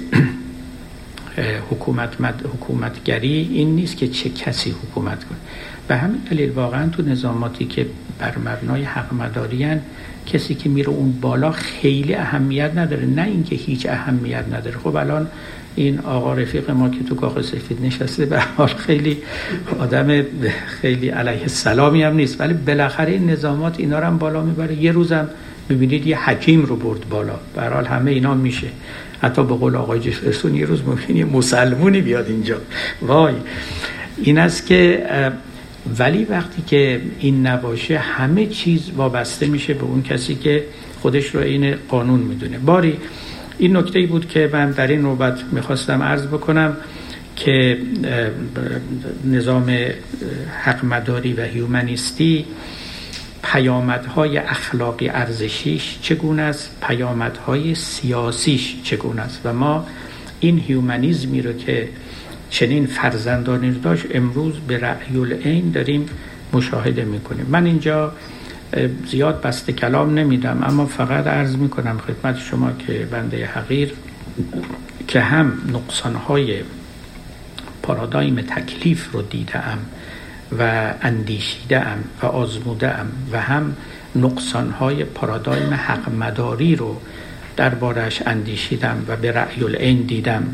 حکومتگری این نیست که چه کسی حکومت کنه. به همین دلیل واقعا تو نظاماتی که بر مبنای حق مداری هن، کسی که میره اون بالا خیلی اهمیت نداره، نه اینکه هیچ اهمیت نداره. خب الان این آقا رفیق ما که تو کاخ سفید نشسته به حال خیلی آدم خیلی علیه السلامی هم نیست، ولی بالاخره این نظامات اینا رو هم بالا میبره. یه روزم ببینید یه حکیم رو برد بالا. به هر حال همه اینا میشه. حتی به قول آقای جفرسون یه روز ممکنه یه مسلمونی بیاد اینجا. وای این است که ولی وقتی که این نباشه همه چیز وابسته میشه به اون کسی که خودش رو این قانون میدونه. باری این نکته‌ای بود که من در این نوبت میخواستم عرض بکنم که نظام حق مداری و هیومانیستی پیامدهای اخلاقی ارزشیش چگونه است، پیامدهای سیاسیش چگونه است، و ما این هیومانیزمی رو که چنین فرزندانی رو داشت امروز به رأی العین داریم مشاهده میکنیم. من اینجا زیاد بسته کلام نمیدم، اما فقط عرض میکنم خدمت شما که بنده حقیر که هم نقصانهای پارادایم تکلیف رو دیدم و اندیشیدم و آزمودم و هم نقصانهای پارادایم حق مداری رو دربارش اندیشیدم و به رأی العین دیدم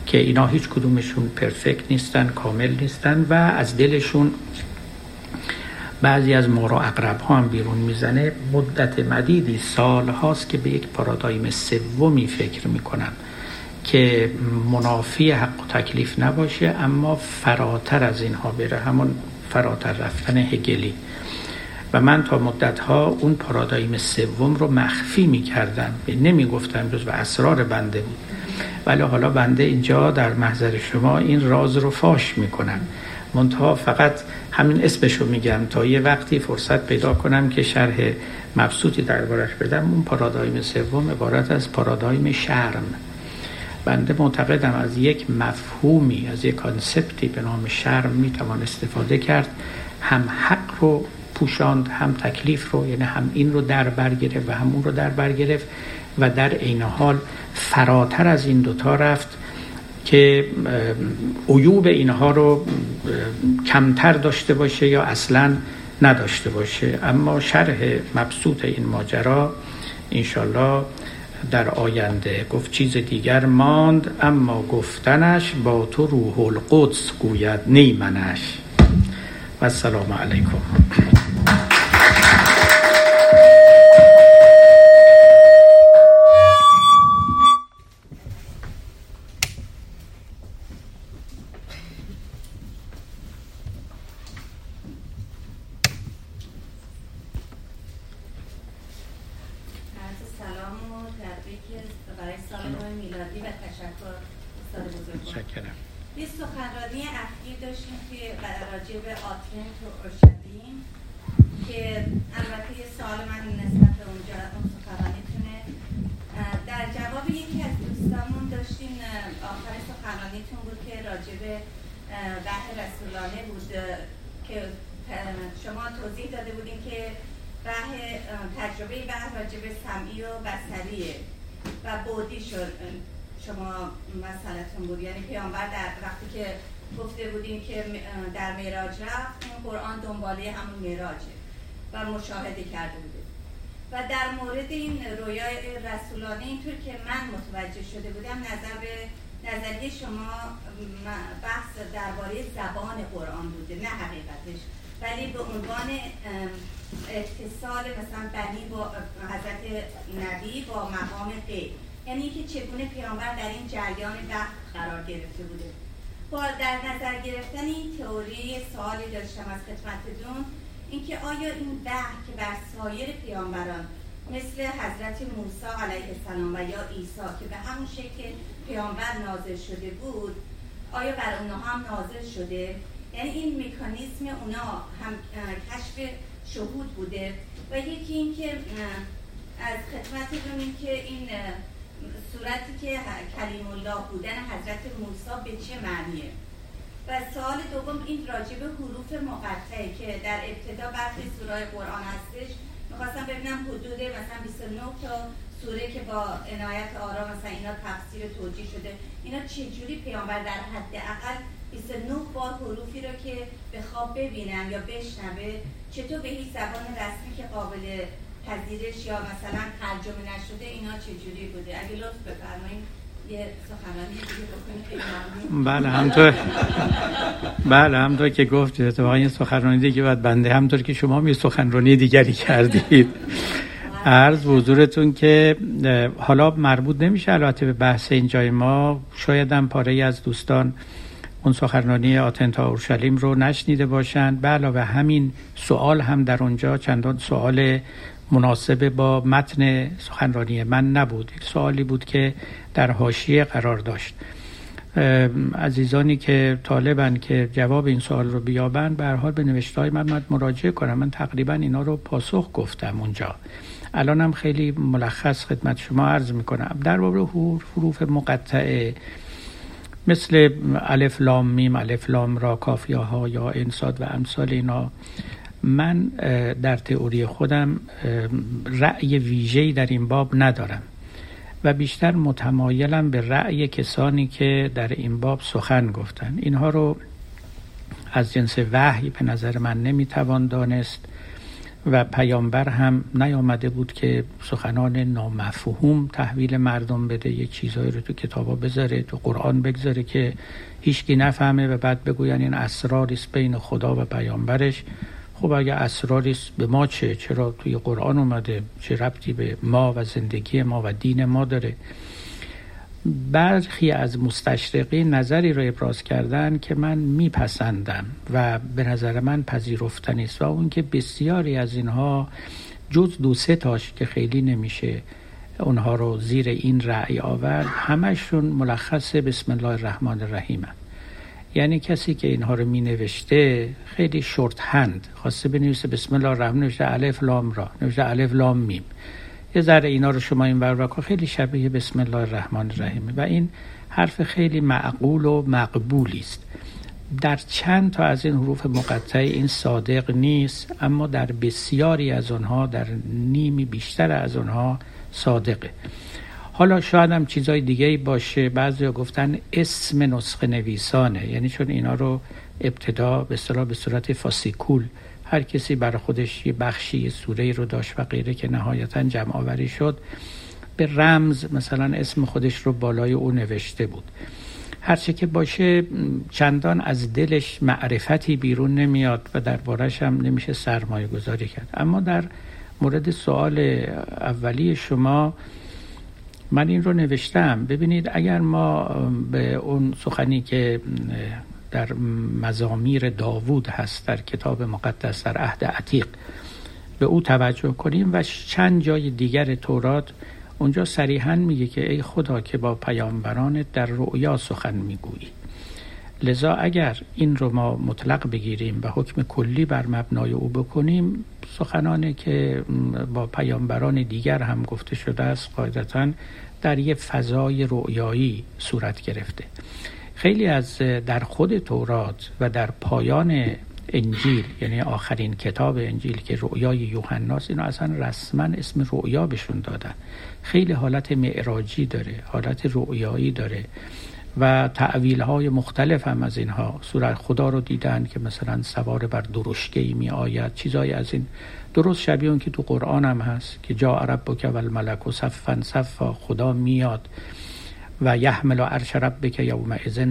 که اینا هیچ کدومشون پرفکت نیستن، کامل نیستن و از دلشون بعضی از مار و عقرب ها هم بیرون میزنه. مدت مدیدی سال هاست که به یک پارادایم سومی فکر میکنم که منافی حق و تکلیف نباشه اما فراتر از اینها بره، همون فراتر رفتن هگلی. و من تا مدتها اون پارادایم سوم رو مخفی میکردم، نمیگفتم، جز و اسرار بنده بود. ولی حالا بنده اینجا در محضر شما این راز رو فاش میکنم، منتها فقط همین اسمشو میگم تا یه وقتی فرصت پیدا کنم که شرح مبسوطی دربارش بدم. اون پارادایم سوم عبارت از پارادایم شرم. بنده معتقدم از یک مفهومی، از یک کانسپتی به نام شرم میتوان استفاده کرد، هم حق رو پوشاند، هم تکلیف رو، یعنی هم این رو در بر گرفت و هم اون رو در بر گرفت و در عین حال فراتر از این دوتا رفت که عیوب اینها رو کمتر داشته باشه یا اصلاً نداشته باشه. اما شرح مبسوط این ماجرا انشالله در آینده. گفت چیز دیگر ماند اما گفتنش، با تو روح القدس گوید نی منش. و السلام علیکم. یه سخنرانی اخیر داشتیم که راجع به آترنت و اورشلیم که البته یه سوال من نسبت به اونجا اون سخنرانیتونه. در جواب یکی از دوستامون داشتین، آخر سخنرانیتون بود که راجع به وحی رسولانه بود که شما توضیح داده بودین که وحی تجربه وحی راجع به سمعی و بصریه و بعدی شد. شما مسئلتون بود، یعنی پیامبر در وقتی که گفته بودیم که در معراج رفت، این قرآن دنباله همون معراجه و مشاهده کرده بوده. و در مورد این رویای رسولانه اینطور که من متوجه شده بودم، نظریه شما بحث درباره زبان قرآن بوده، نه حقیقتش، ولی به عنوان اتصال مثلا بنی با حضرت نبی با مقام غیب، یعنی که چگونه پیامبر در این جریان وحی قرار گرفته بوده. با در نظر گرفتن این تئوری سوالی داشتم از خدمتتون، اینکه آیا این وحی که بر سایر پیامبران مثل حضرت موسی علیه السلام و یا عیسی که به همون شکل پیامبر نازل شده بود، آیا بر اونها هم نازل شده؟ یعنی این مکانیزم اونا هم کشف شهود بوده. و یکی این که از خدمتتون این که این صورتی که کلیم الله بودن حضرت موسی به چه معنیه؟ و سوال دوم این راجع به حروف مقطعه که در ابتدا برخی سورای قرآن هستش، میخواستم ببینم حدود مثلا 29 تا سوره که با عنایت آرا مثلا اینا تفسیر توجیه شده، اینا چجوری پیامبر در حداقل 29 بار حروفی رو که به خواب ببینن یا بشنوه، چطور به هیچ زبان رسمی که قابل پذیرش یا مثلا ترجمه نشده اینا چجوری بوده؟ اگه لطف بفرمایید یه سخنرانی دیگه بکنید. بله همونطور که گفتید، اتفاقا یه سخنرانی دیگه بعد بنده همونطور که شما یه سخنرانی دیگری کردید. عرض به حضورتون که حالا مربوط نمیشه البته به بحث اینجای ما، شاید هم پاره از دوستان اون سخنرانی آتن اورشلیم رو نشنیده باشند. به علاوه همین سوال هم در اونجا چندان سوال مناسب با متن سخنرانی من نبود، یک سوالی بود که در حاشیه قرار داشت. عزیزانی که طالبن که جواب این سوال رو بیابن، به هر حال به نوشته‌های من مراجعه کنم. من تقریبا اینا رو پاسخ گفتم اونجا. الانم خیلی ملخص خدمت شما عرض میکنم. در باره حروف مقطعه مثل الف لام میم، الف لام را، کاف یا ها یا عین صاد و امثال اینا، من در تئوری خودم رأی ویژه‌ای در این باب ندارم و بیشتر متمایلم به رأی کسانی که در این باب سخن گفتن. اینها رو از جنس وحی به نظر من نمیتوان دانست و پیامبر هم نیامده بود که سخنان نامفهوم تحویل مردم بده، یک چیزایی رو تو کتابا بذاره، تو قرآن بگذاره که هیچکی نفهمه و بعد بگوین این اسراری است بین خدا و پیامبرش. خب اگه اسراری است به ما چرا توی قرآن اومده؟ چه ربطی به ما و زندگی ما و دین ما داره؟ برخی از مستشرقین نظری رو ابراز کردن که من میپسندم و به نظر من پذیرفتنی است، و اون که بسیاری از اینها جز 2-3 تاش که خیلی نمیشه اونها رو زیر این رأی آورد، همشون ملخص بسم الله الرحمن الرحیم هم. یعنی کسی که اینها رو می نوشته خیلی شورت هند خواسته بنویسه بسم الله الرحمن، نوشته الف لام را، نوشته الف لام میم، یه ذره اینا رو شما این ور خیلی شبیه بسم الله الرحمن الرحیم و این حرف خیلی معقول و مقبولی است. در چند تا از این حروف مقطعه این صادق نیست، اما در بسیاری از آنها، در نیمی بیشتر از آنها صادقه. حالا شاید هم چیزای دیگه‌ای باشه. بعضیا گفتن اسم نسخه نویسانه، یعنی چون اینا رو ابتدا به اصطلاح به صورت فاسیکول هر کسی برای خودش یه بخشی یه سوره‌ای رو داشت و غیره که نهایتاً جمع آوری شد، به رمز مثلا اسم خودش رو بالای او نوشته بود. هرچه که باشه چندان از دلش معرفتی بیرون نمیاد و دربارش هم نمیشه سرمایه گذاری کرد. اما در مورد سوال اولی شما من این رو نوشتم. ببینید اگر ما به اون سخنی که در مزامیر داوود هست در کتاب مقدس در عهد عتیق به او توجه کنیم و چند جای دیگر تورات، اونجا صریحاً میگه که ای خدا که با پیامبران در رؤیا سخن میگویی. لذا اگر این رو ما مطلق بگیریم و حکم کلی بر مبنای او بکنیم، سخنانی که با پیامبران دیگر هم گفته شده است قاعدتاً در یه فضای رؤیایی صورت گرفته. خیلی از در خود تورات و در پایان انجیل، یعنی آخرین کتاب انجیل که رؤیای یوحناست، اینو اصلا رسما اسم رؤیا بهشون دادن. خیلی حالت معراجی داره، حالت رؤیایی داره و تعویل‌های مختلف هم از اینها. صورت خدا رو دیدن که مثلا سوار بر درشکه‌ای می آید، چیزای از این درست شبیه اون که تو قرآن هم هست که جاء ربک والملک صفا صفا، خدا میاد و یحمل عرش ربک یومئذ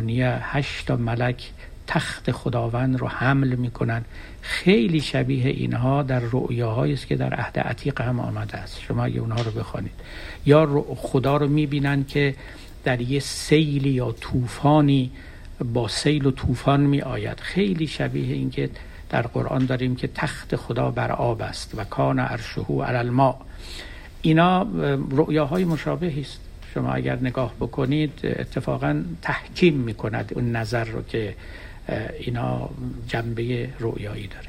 8 ملک تخت خداوند رو حمل میکنن. خیلی شبیه اینها در رؤیاهایی است که در عهد عتیق هم آمده است. شما اگه اونها رو بخوانید، یا خدا رو میبینن که در یه سیلی یا طوفانی با سیل و طوفان می آید. خیلی شبیه این که در قرآن داریم که تخت خدا بر آب است و کان عرشه علی الماء. اینا رؤیاهای مشابهی است. شما اگر نگاه بکنید اتفاقا تحکیم میکند اون نظر رو که اینا جنبه رؤیایی داره.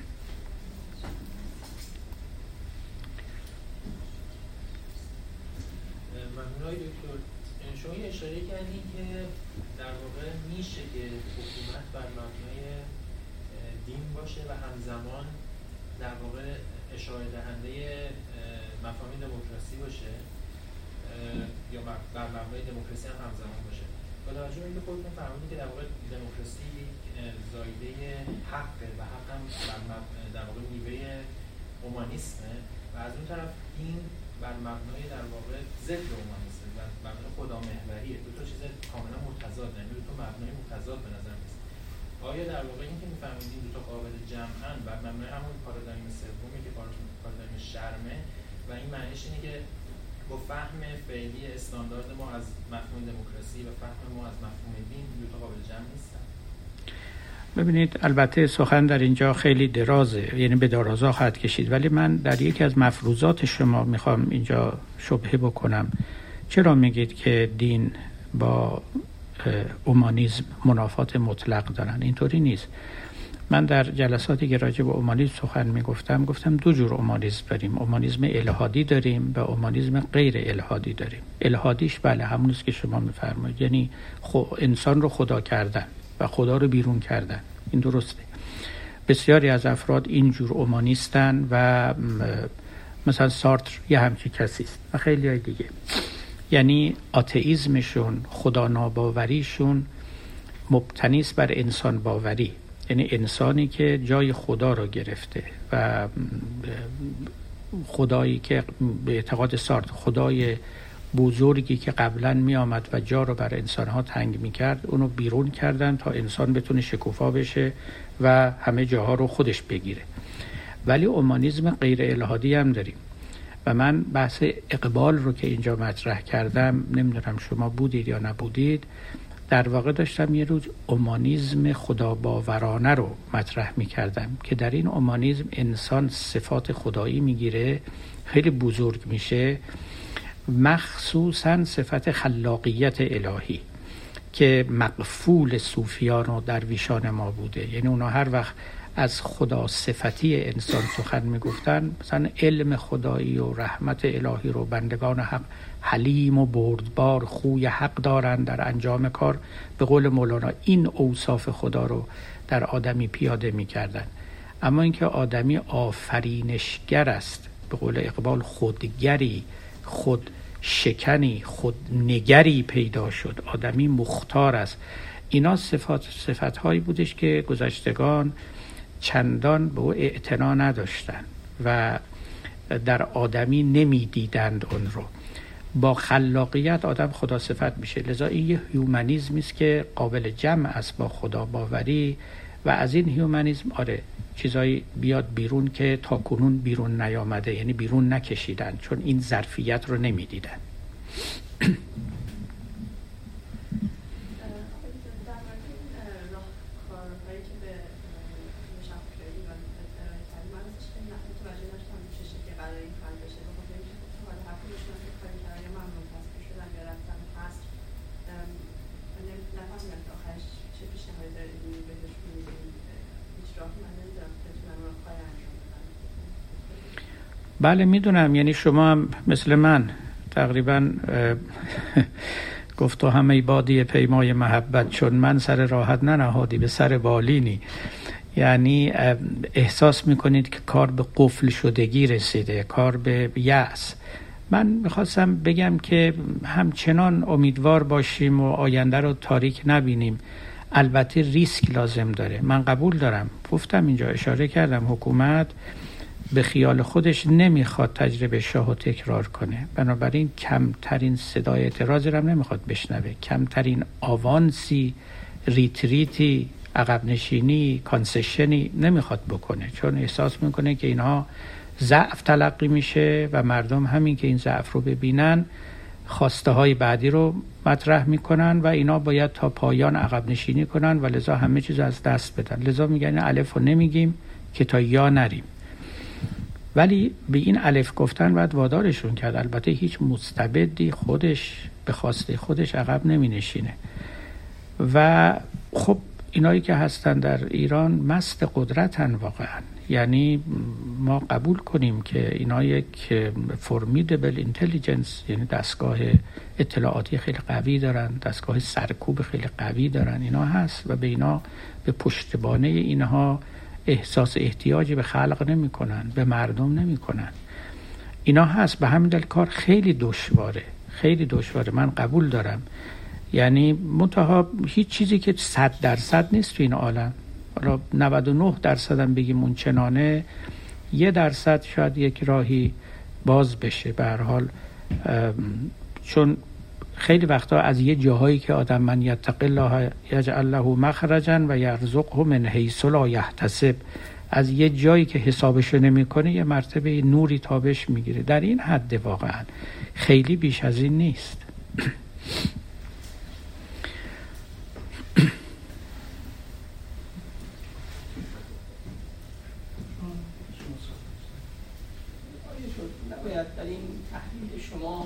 شما اشاره کردین که در واقع میشه که حکومت بر مبنای دین باشه و همزمان در واقع اشاره دهنده مفاهیم دموکراسی باشه یا بر مبنای دموکراسی هم همزمان باشه. با توجه به اینکه خودتون فرمودید که در واقع دموکراسی زایده حقه و حق هم در واقع میوه اومانیسمه و از اون طرف دین بر مبنای در واقع ضد اومانیسمه و مبنای خدامحوریه. دو تا چیز کاملا متضاد، یعنی دو تا مبنای متضاد به نظر میاد. آیا در واقع این که میفهمید دو تا قابل جمعن بر مبنای همون پارادایم سومی که پارادایم شرمه و این معنیش اینه که با فهم فعلی استاندارد ما از مفهوم دموکراسی و فهم ما از مفهوم دین دو تا قابل جمع نیستن؟ ببینید البته سخن در اینجا خیلی درازه، یعنی به درازا خواهد کشید، ولی من در یکی از مفروضات شما میخوام اینجا شبهه بکنم. چرا میگید که دین با اومانیسم منافات مطلق دارن؟ اینطوری نیست. من در جلساتی که راجع به اومانیسم سخن میگفتم گفتم دو جور اومانیسم داریم. اومانیسم الهادی داریم و اومانیسم غیر الهادی داریم. الهادیش بله همون است که شما میفرمایید، یعنی انسان رو خدا کردن و خدا رو بیرون کردن. این درسته. بسیاری از افراد اینجور اومانیستن و مثلا سارتر یه همچین کسی است و خیلی های دیگه. یعنی آتئیسمشون، خدا ناباوریشون مبتنی است بر انسان باوری. یعنی انسانی که جای خدا رو گرفته و خدایی که به اعتقاد سارتر خدای بزرگی که قبلا می آمد و جا رو بر انسانها تنگ می کرد اونو بیرون کردن تا انسان بتونه شکوفا بشه و همه جاها رو خودش بگیره. ولی اومانیسم غیر الهادی هم داریم و من بحث اقبال رو که اینجا مطرح کردم، نمیدونم شما بودید یا نبودید، در واقع داشتم یه روز اومانیسم خدا باورانه رو مطرح می کردم که در این اومانیسم انسان صفات خدایی میگیره، خیلی بزرگ میشه، مخصوصا صفت خلاقیت الهی که مقفول صوفیان و درویشان ما بوده. یعنی اونا هر وقت از خدا صفتی انسان سخن میگفتن، مثلا علم خدایی و رحمت الهی رو، بندگان حق حلیم و بردبار، خوی حق دارند در انجام کار، به قول مولانا این اوصاف خدا رو در آدمی پیاده میکردن. اما اینکه آدمی آفرینشگر است، به قول اقبال خودگری، خود شکنی، خود نگری پیدا شد، آدمی مختار است، اینا صفت‌هایی بودش که گذشتگان چندان به او اعتنا نداشتن و در آدمی نمیدیدند اون رو. با خلاقیت آدم خدا صفت میشه. لذا این یه هیومانیسمی است که قابل جمع است با خدا باوری و از این هیومانیسم چیزایی بیاد بیرون که تا کنون بیرون نیامده، یعنی بیرون نکشیدن چون این ظرفیت رو نمیدیدن. بله میدونم، یعنی شما هم مثل من تقریبا گفت و همه بادی پیمای محبت، چون من سر راحت ننهادی به سر بالینی. یعنی احساس میکنید که کار به قفل شدگی رسیده، کار به یأس. من میخواستم بگم که همچنان امیدوار باشیم و آینده رو تاریک نبینیم. البته ریسک لازم داره، من قبول دارم، گفتم اینجا اشاره کردم حکومت به خیال خودش نمیخواد تجربه شاه تکرار کنه، بنابراین کمترین صدای اعتراضی رو نمیخواد بشنوه، کمترین آوانسی، ریتریتی، عقب نشینی، کانسشنی نمیخواد بکنه، چون احساس میکنه که اینها ضعف تلقی میشه و مردم همین که این ضعف رو ببینن خواسته های بعدی رو مطرح میکنن و اینا باید تا پایان عقب نشینی کنن و لذا همه چیز از دست بدن. لذا میگن الف رو نمیگیم که تا یا نریم. ولی به این الف گفتن باید وادارشون کرد. البته هیچ مستبدی خودش به خواسته خودش عقب نمی نشینه و خب اینایی که هستن در ایران مست قدرتن واقعا. یعنی ما قبول کنیم که اینا یک formidable intelligence، یعنی دستگاه اطلاعاتی خیلی قوی دارن، دستگاه سرکوب خیلی قوی دارن، اینا هست و به اینا به پشتبانه اینها احساس احتیاجی به خلق نمی کنن، به مردم نمی کنن. اینا هست، به همین دلیل کار خیلی دشواره، خیلی دشواره، من قبول دارم. یعنی منتها هیچ چیزی که 100% نیست تو این عالم. حالا 99% هم بگیم اون چنانه، 1% شاید یک راهی باز بشه. به هر حال چون خیلی وقتا از یه جاهایی که آدم من یتق الله یجعل له مخرجا و یرزقه من حیث لا یحتسب، از یه جایی که حسابش نمیکنه یه مرتبه نوری تابش میگیره. در این حد واقعا، خیلی بیش از این نیست. نباید در این تحلیل شما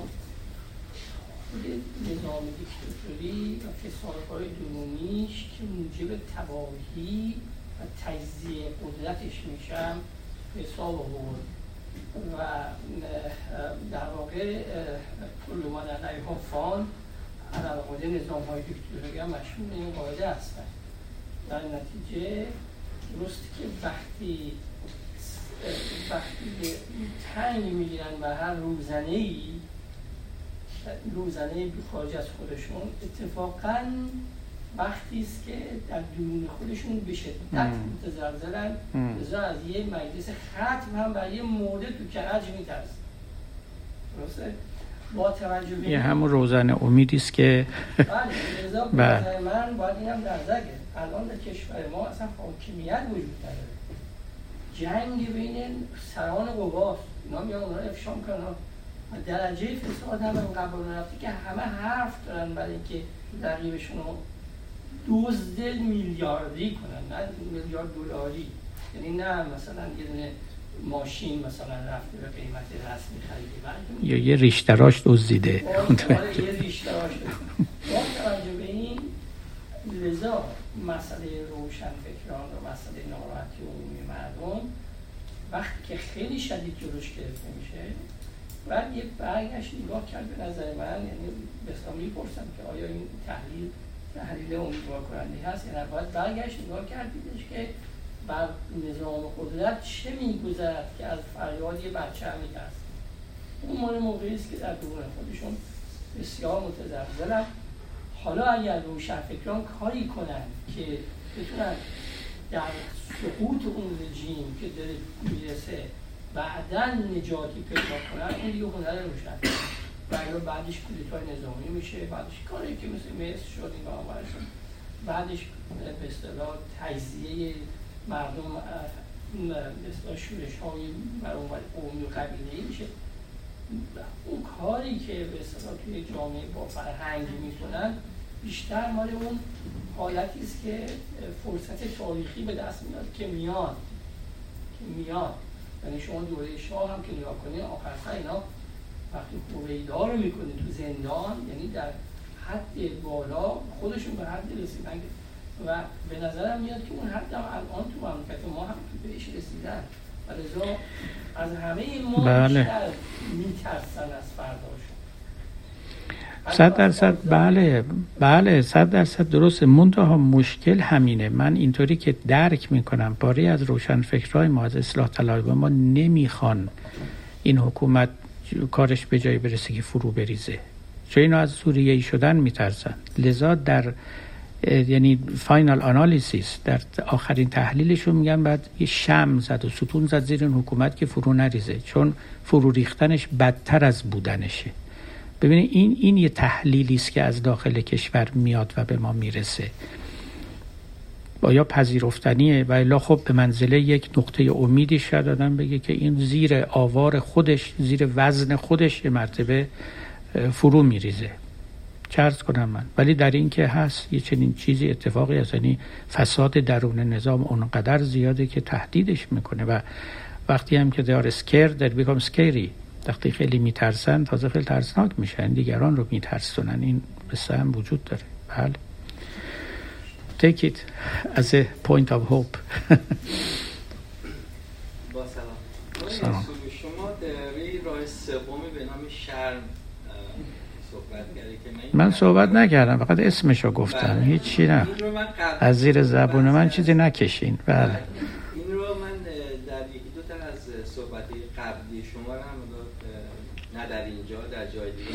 نظام دیکتاتوری و فسادهای درونیش که موجب تباهی و تجزیه قدرتش میشن حساب آورد و در واقع کل ما در نهایها فان علاوه نظام های دیکتاتوری هم مشمول این قاعده هستن. در نتیجه درست که وقتی تنگ میگیرن و هر روزنه بی خارج از خودشون، اتفاقاً وقتی است که در درون خودشون به شدت متزلزلن، لذا از یه مجلس ختم هم برای یه مورد تو کرج میترسن. درسته؟ با توجه به یه همون روزن امیدی است که بله، لذا به نظر من باید اینم در نظر گرفت. الان در کشور ما اصلا حاکمیت وجود نداره، جنگ بین سران قواست، اینا میان اونها رو افشا میکنن. درجه فساد هم اینقدر رفته که همه حرف دارن برای اینکه رقیبشون رو دزد میلیاردی کنن، نه میلیارد دلاری. یعنی نه مثلا یه دونه ماشین مثلا رفته به قیمت رسمی خریده، یا یه ریشتراش دزدیده. یه ریشتراش با توجه به این، لذا مسئله روشنفکران و مسئله ناراحتی عمومی مردم وقتی که خیلی شدید جلوش گرفته میشه، بعد یه برگشت نگاه کرد به نظر من، یعنی بسیار میپرسم که آیا این تحلیل امیدوار کننده هست یا نه، باید برگشت نگاه کرد دیدش که بر نظام قدرت چه میگذرد که از فریاد یه بچه هم میترسه. اون مال موقعی است که در درون خودشون بسیار متزلزلن. حالا اگر روشنفکران کاری کنن که بتونن در سقوط اون رژیم که داره میرسه بعداً نجاتی پیدا کنن، اون دیگه هنر روشنفکران. بعدش کودتای نظامی میشه، بعدش کاری که مثل مصر شد این برابرشون، بعدش به اصطلاح تجزیه مردم، به اصطلاح شورش‌های برای قومی و قبیله‌ای میشه. اون کاری که به اصطلاح توی جامعه با فرهنگ میکنن بیشتر مال اون حالتی است که فرصت تاریخی به دست میاد که میاد. یعنی شما دوره شاه هم که نگاه کنید، آخر سر اینا وقتی هویدا رو میکنید تو زندان، یعنی در حد بالا خودشون به حد رسیدن و به نظرم میاد که اون حد هم الان تو مملکت ما هم تو بهش رسیدن و لذا از همه ما بیشتر میترسن از فرداشون. 100% درسته. منتها مشکل همینه. من اینطوری که درک میکنم باری از روشنفکرای ما، از اصلاح طلبان ما نمیخوان این حکومت کارش به جایی برسه که فرو بریزه، چون اینا از سوریه‌ای شدن میترسن. لذا در یعنی فاینال آنالیسیس، در آخرین تحلیلشون میگن بعد یه شمع زد و ستون زد زیر این حکومت که فرو نریزه، چون فرو ریختنش بدتر از بودنشه. ببینید این یه تحلیلی است که از داخل کشور میاد و به ما میرسه. آیا پذیرفتنیه؟ و الا خب به منزله یک نقطه امیدی شاید آدم بگه که این زیر آوار خودش، زیر وزن خودش یه مرتبه فرو میریزه. چه عرض کنم من؟ ولی در این که هست یه چنین چیزی اتفاقی هست، یعنی فساد درون نظام اونقدر زیاده که تهدیدش میکنه و وقتی هم که they are scared they become scary. وقتی خیلی میترسن تازه خیلی ترسناک میشن، دیگران رو میترسونن. این قصه هم وجود داره. بله. Take it as a point of hope. با سلام. شما در راه سومی به نام شرم صحبت کردید که من صحبت نکردم، فقط اسمشو گفتم. هیچی نه. از زیر زبون من چیزی نکشین. بله. این رو من در یکی دو تا از صحبت‌های قبلی شما هم نه در اینجا در جای دیگه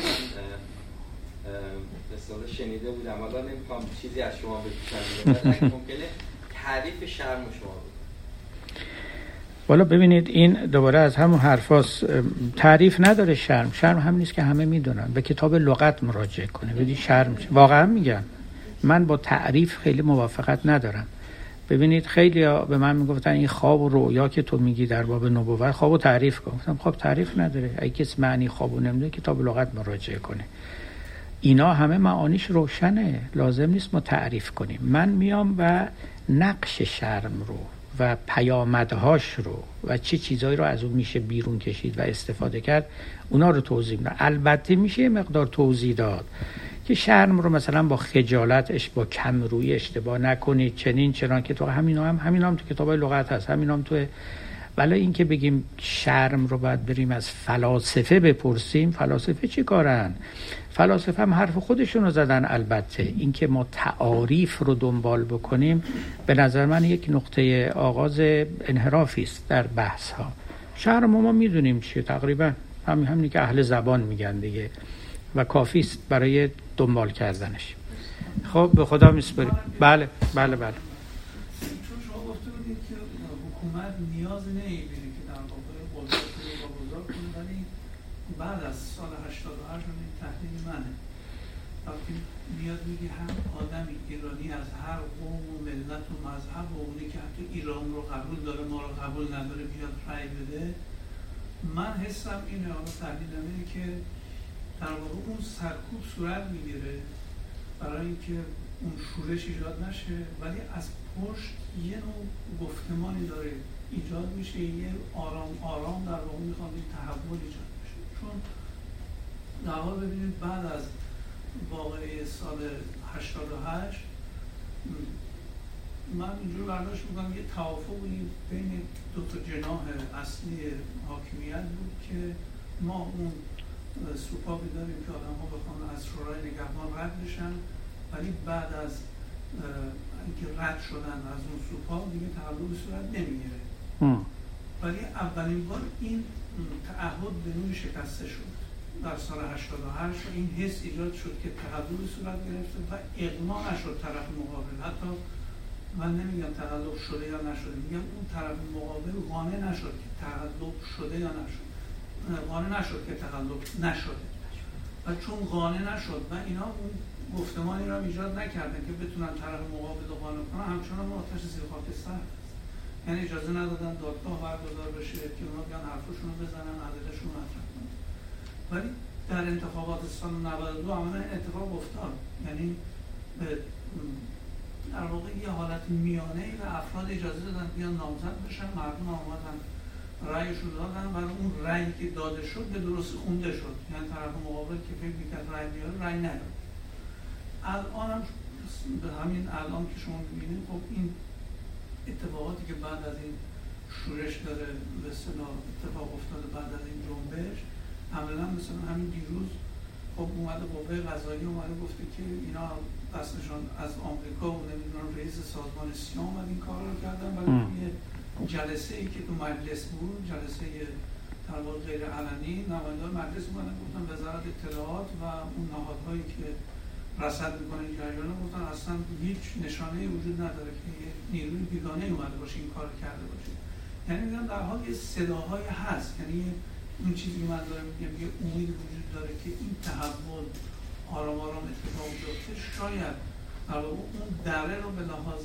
مثلا شنیده بودم. حالا نمی‌خوام چیزی از شما بپرسم، ولی ممکنه تعریف شرم شما بگید. والا ببینید این دوباره از همون حرفاست. تعریف نداره شرم. شرم هم نیست که همه میدونن. به کتاب لغت مراجعه کنه ببینید شرم. واقعا میگم من با تعریف خیلی موافقت ندارم. ببینید خیلی به من میگفتن این خواب و رویا که تو میگی در باب نبوت خوابو تعریف کن. گفتم خب تعریف نداره. اگه کسی معنی خوابو نمیدونه کتاب لغت مراجعه کنه. اینا همه معانیش روشنه، لازم نیست ما تعریف کنیم. من میام و نقش شرم رو و پیامدهاش رو و چه چیزایی رو از اون میشه بیرون کشید و استفاده کرد اونا رو توضیح میدم. البته میشه مقدار توضیح داد که شرم رو مثلا با خجالتش، با کمرویی اشتباه نکنید، چنین چنان که تو همینا هم تو کتابای لغت هست، همینا هم تو. ولی این که بگیم شرم رو باید بریم از فلاسفه بپرسیم، فلاسفه چی کارن؟ فلاسفه هم حرف خودشون رو زدن. البته این که ما تعاریف رو دنبال بکنیم به نظر من یک نقطه آغاز انحرافی است در بحث ها. شرم ما میدونیم چیه تقریبا، همین که اهل زبان میگن دیگه و کافی است برای دنبال کردنش. خب به خدا میسپاریم. بله. چون شما گفته بودید که حکومت نیاز نمیبینه که در واقع قدرت رو واگذار کنه، ولی بعد از سال 88 این تحلیل منه، وقتی میاد میگه هم آدمی ایرانی از هر قوم و ملت و مذهب و اونی که حتی ایران رو قبول داره ما رو قبول نداره بیاد رأی بده، من حسم اینه، آقا تحلیلم اینه که در واقع اون سرکوب صورت میگیره برای اینکه اون شورش ایجاد نشه، ولی از پشت یه نوع گفتمانی داره ایجاد میشه، یه آرام در واقع میخواد این تحول ایجاد بشه. چون در واقع ببینید بعد از واقعه سال 88 من اینجور برداشت میکنم یه توافقی بین دو تا جناح اصلی حاکمیت بود که ما اون سوپابی داریم که آدم ها بخوان از شورای نگهبان رد بشن، ولی بعد از اینکه رد شدن از اون سوپاب دیگه تحول صورت نمیگیره. ولی اولین بار این تعهد به نوعی شکسته شد در سال 88 و این حس ایجاد شد که تحول صورت گرفته و اقناع نشد طرف مقابل. حتی من نمیگم تقلب شده یا نشده، میگم اون طرف مقابل قانع نشد که تقلب شده یا نشد، قانع نشد که تقلب نشده، و چون قانع نشد و اینا اون گفتمانی را ایجاد نکردن که بتونن طرف مقابل رو قانع کنن، همچنان آتش زیر خاکستر، یعنی اجازه ندادن دادگاه برگزار بشه که اونا بیان حرفشون رو بزنن، عددشون رو مطرح کنن. ولی در انتخابات سال 92 عملا این اتفاق افتاد، یعنی در واقع یه حالت میانه و افراد اجازه دادن بیان نامزد بشن، مردم آمدن رأیشون دادن و اون رأیی که داده شد به درستی خونده شد، یعنی طرف مقابل که فکر میکرد رأی بیاره رأی نداد. الان هم به همین الان که شما میبینید خب این اتفاقاتی که بعد از این شورش داره به اصطلاح اتفاق افتاده بعد از این جنبش، عملا مثلا همین دیروز خب اومده قوه قضاییه اومده گفته که اینا دستشان از آمریکا و نمیدونم رئیس سازمان سیا اومد این کار رو کردن، ولی یه جلسه ای که تو مجلس بود، جلسه در واقع غیر علنی، نمایندگان مجلس اومدن گفتن وزارت اطلاعات و اون نهادهایی که رصد میکنه این جریان گفتن اصلا هیچ نشانه‌ای وجود نداره که یه نیروی بیگانه اومده باشه این کار کرده باشه. یعنی میگم در حال یه صداهای هست، یعنی اون چیزی که من دارم میگم یه امید وجود داره که این تحول آرام آرام اتفاق بیفته، شاید در واقع اون دره رو به لحاظ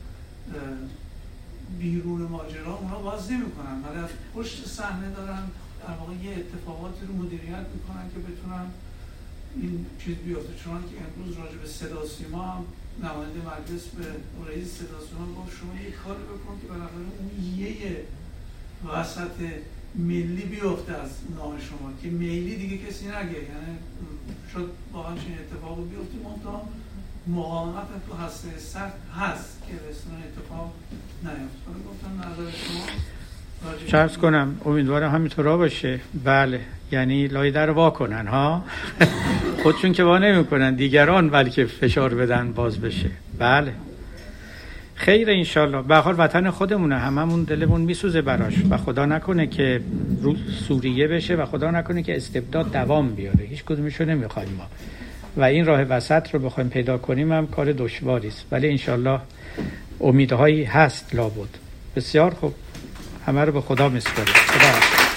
بیرون ماجرا اونا باز نمی‌کنن، ولی از پشت صحنه دارن در واقع یه اتفاقاتی رو مدیریت میکنن که بتونن این چیز بیفته. چون که امروز راجع به صدا و سیما هم نماینده مجلس به رئیس صدا و سیما گفت شما یه کاری بکن که بالاخره اون یه وسط ملی بیفته از نام شما که ملی دیگه کسی نگه، یعنی شد واقعا چنین اتفاقی بیفته، منتها مقاومت تو هسته سخت هست که رسانه اتفاق نیفته. گفتم نظر شما چرس کنم امیدوارم همینطورا باشه. بله، یعنی لای در وا کنن ها خودشون که وا نمی‌کنن، دیگران بلکه فشار بدن باز بشه. بله خیر انشالله. به هر حال وطن خودمونه، هممون دلمون میسوزه براش و خدا نکنه که رو سوریه بشه و خدا نکنه که استبداد دوام بیاره، هیچ کدومشو نمیخوایم ما و این راه وسط رو بخوایم پیدا کنیم هم کار دشواری است، ولی انشالله امیدهایی هست لابد. بسیار خوب، همه رو به خدا میسپاریم. خدا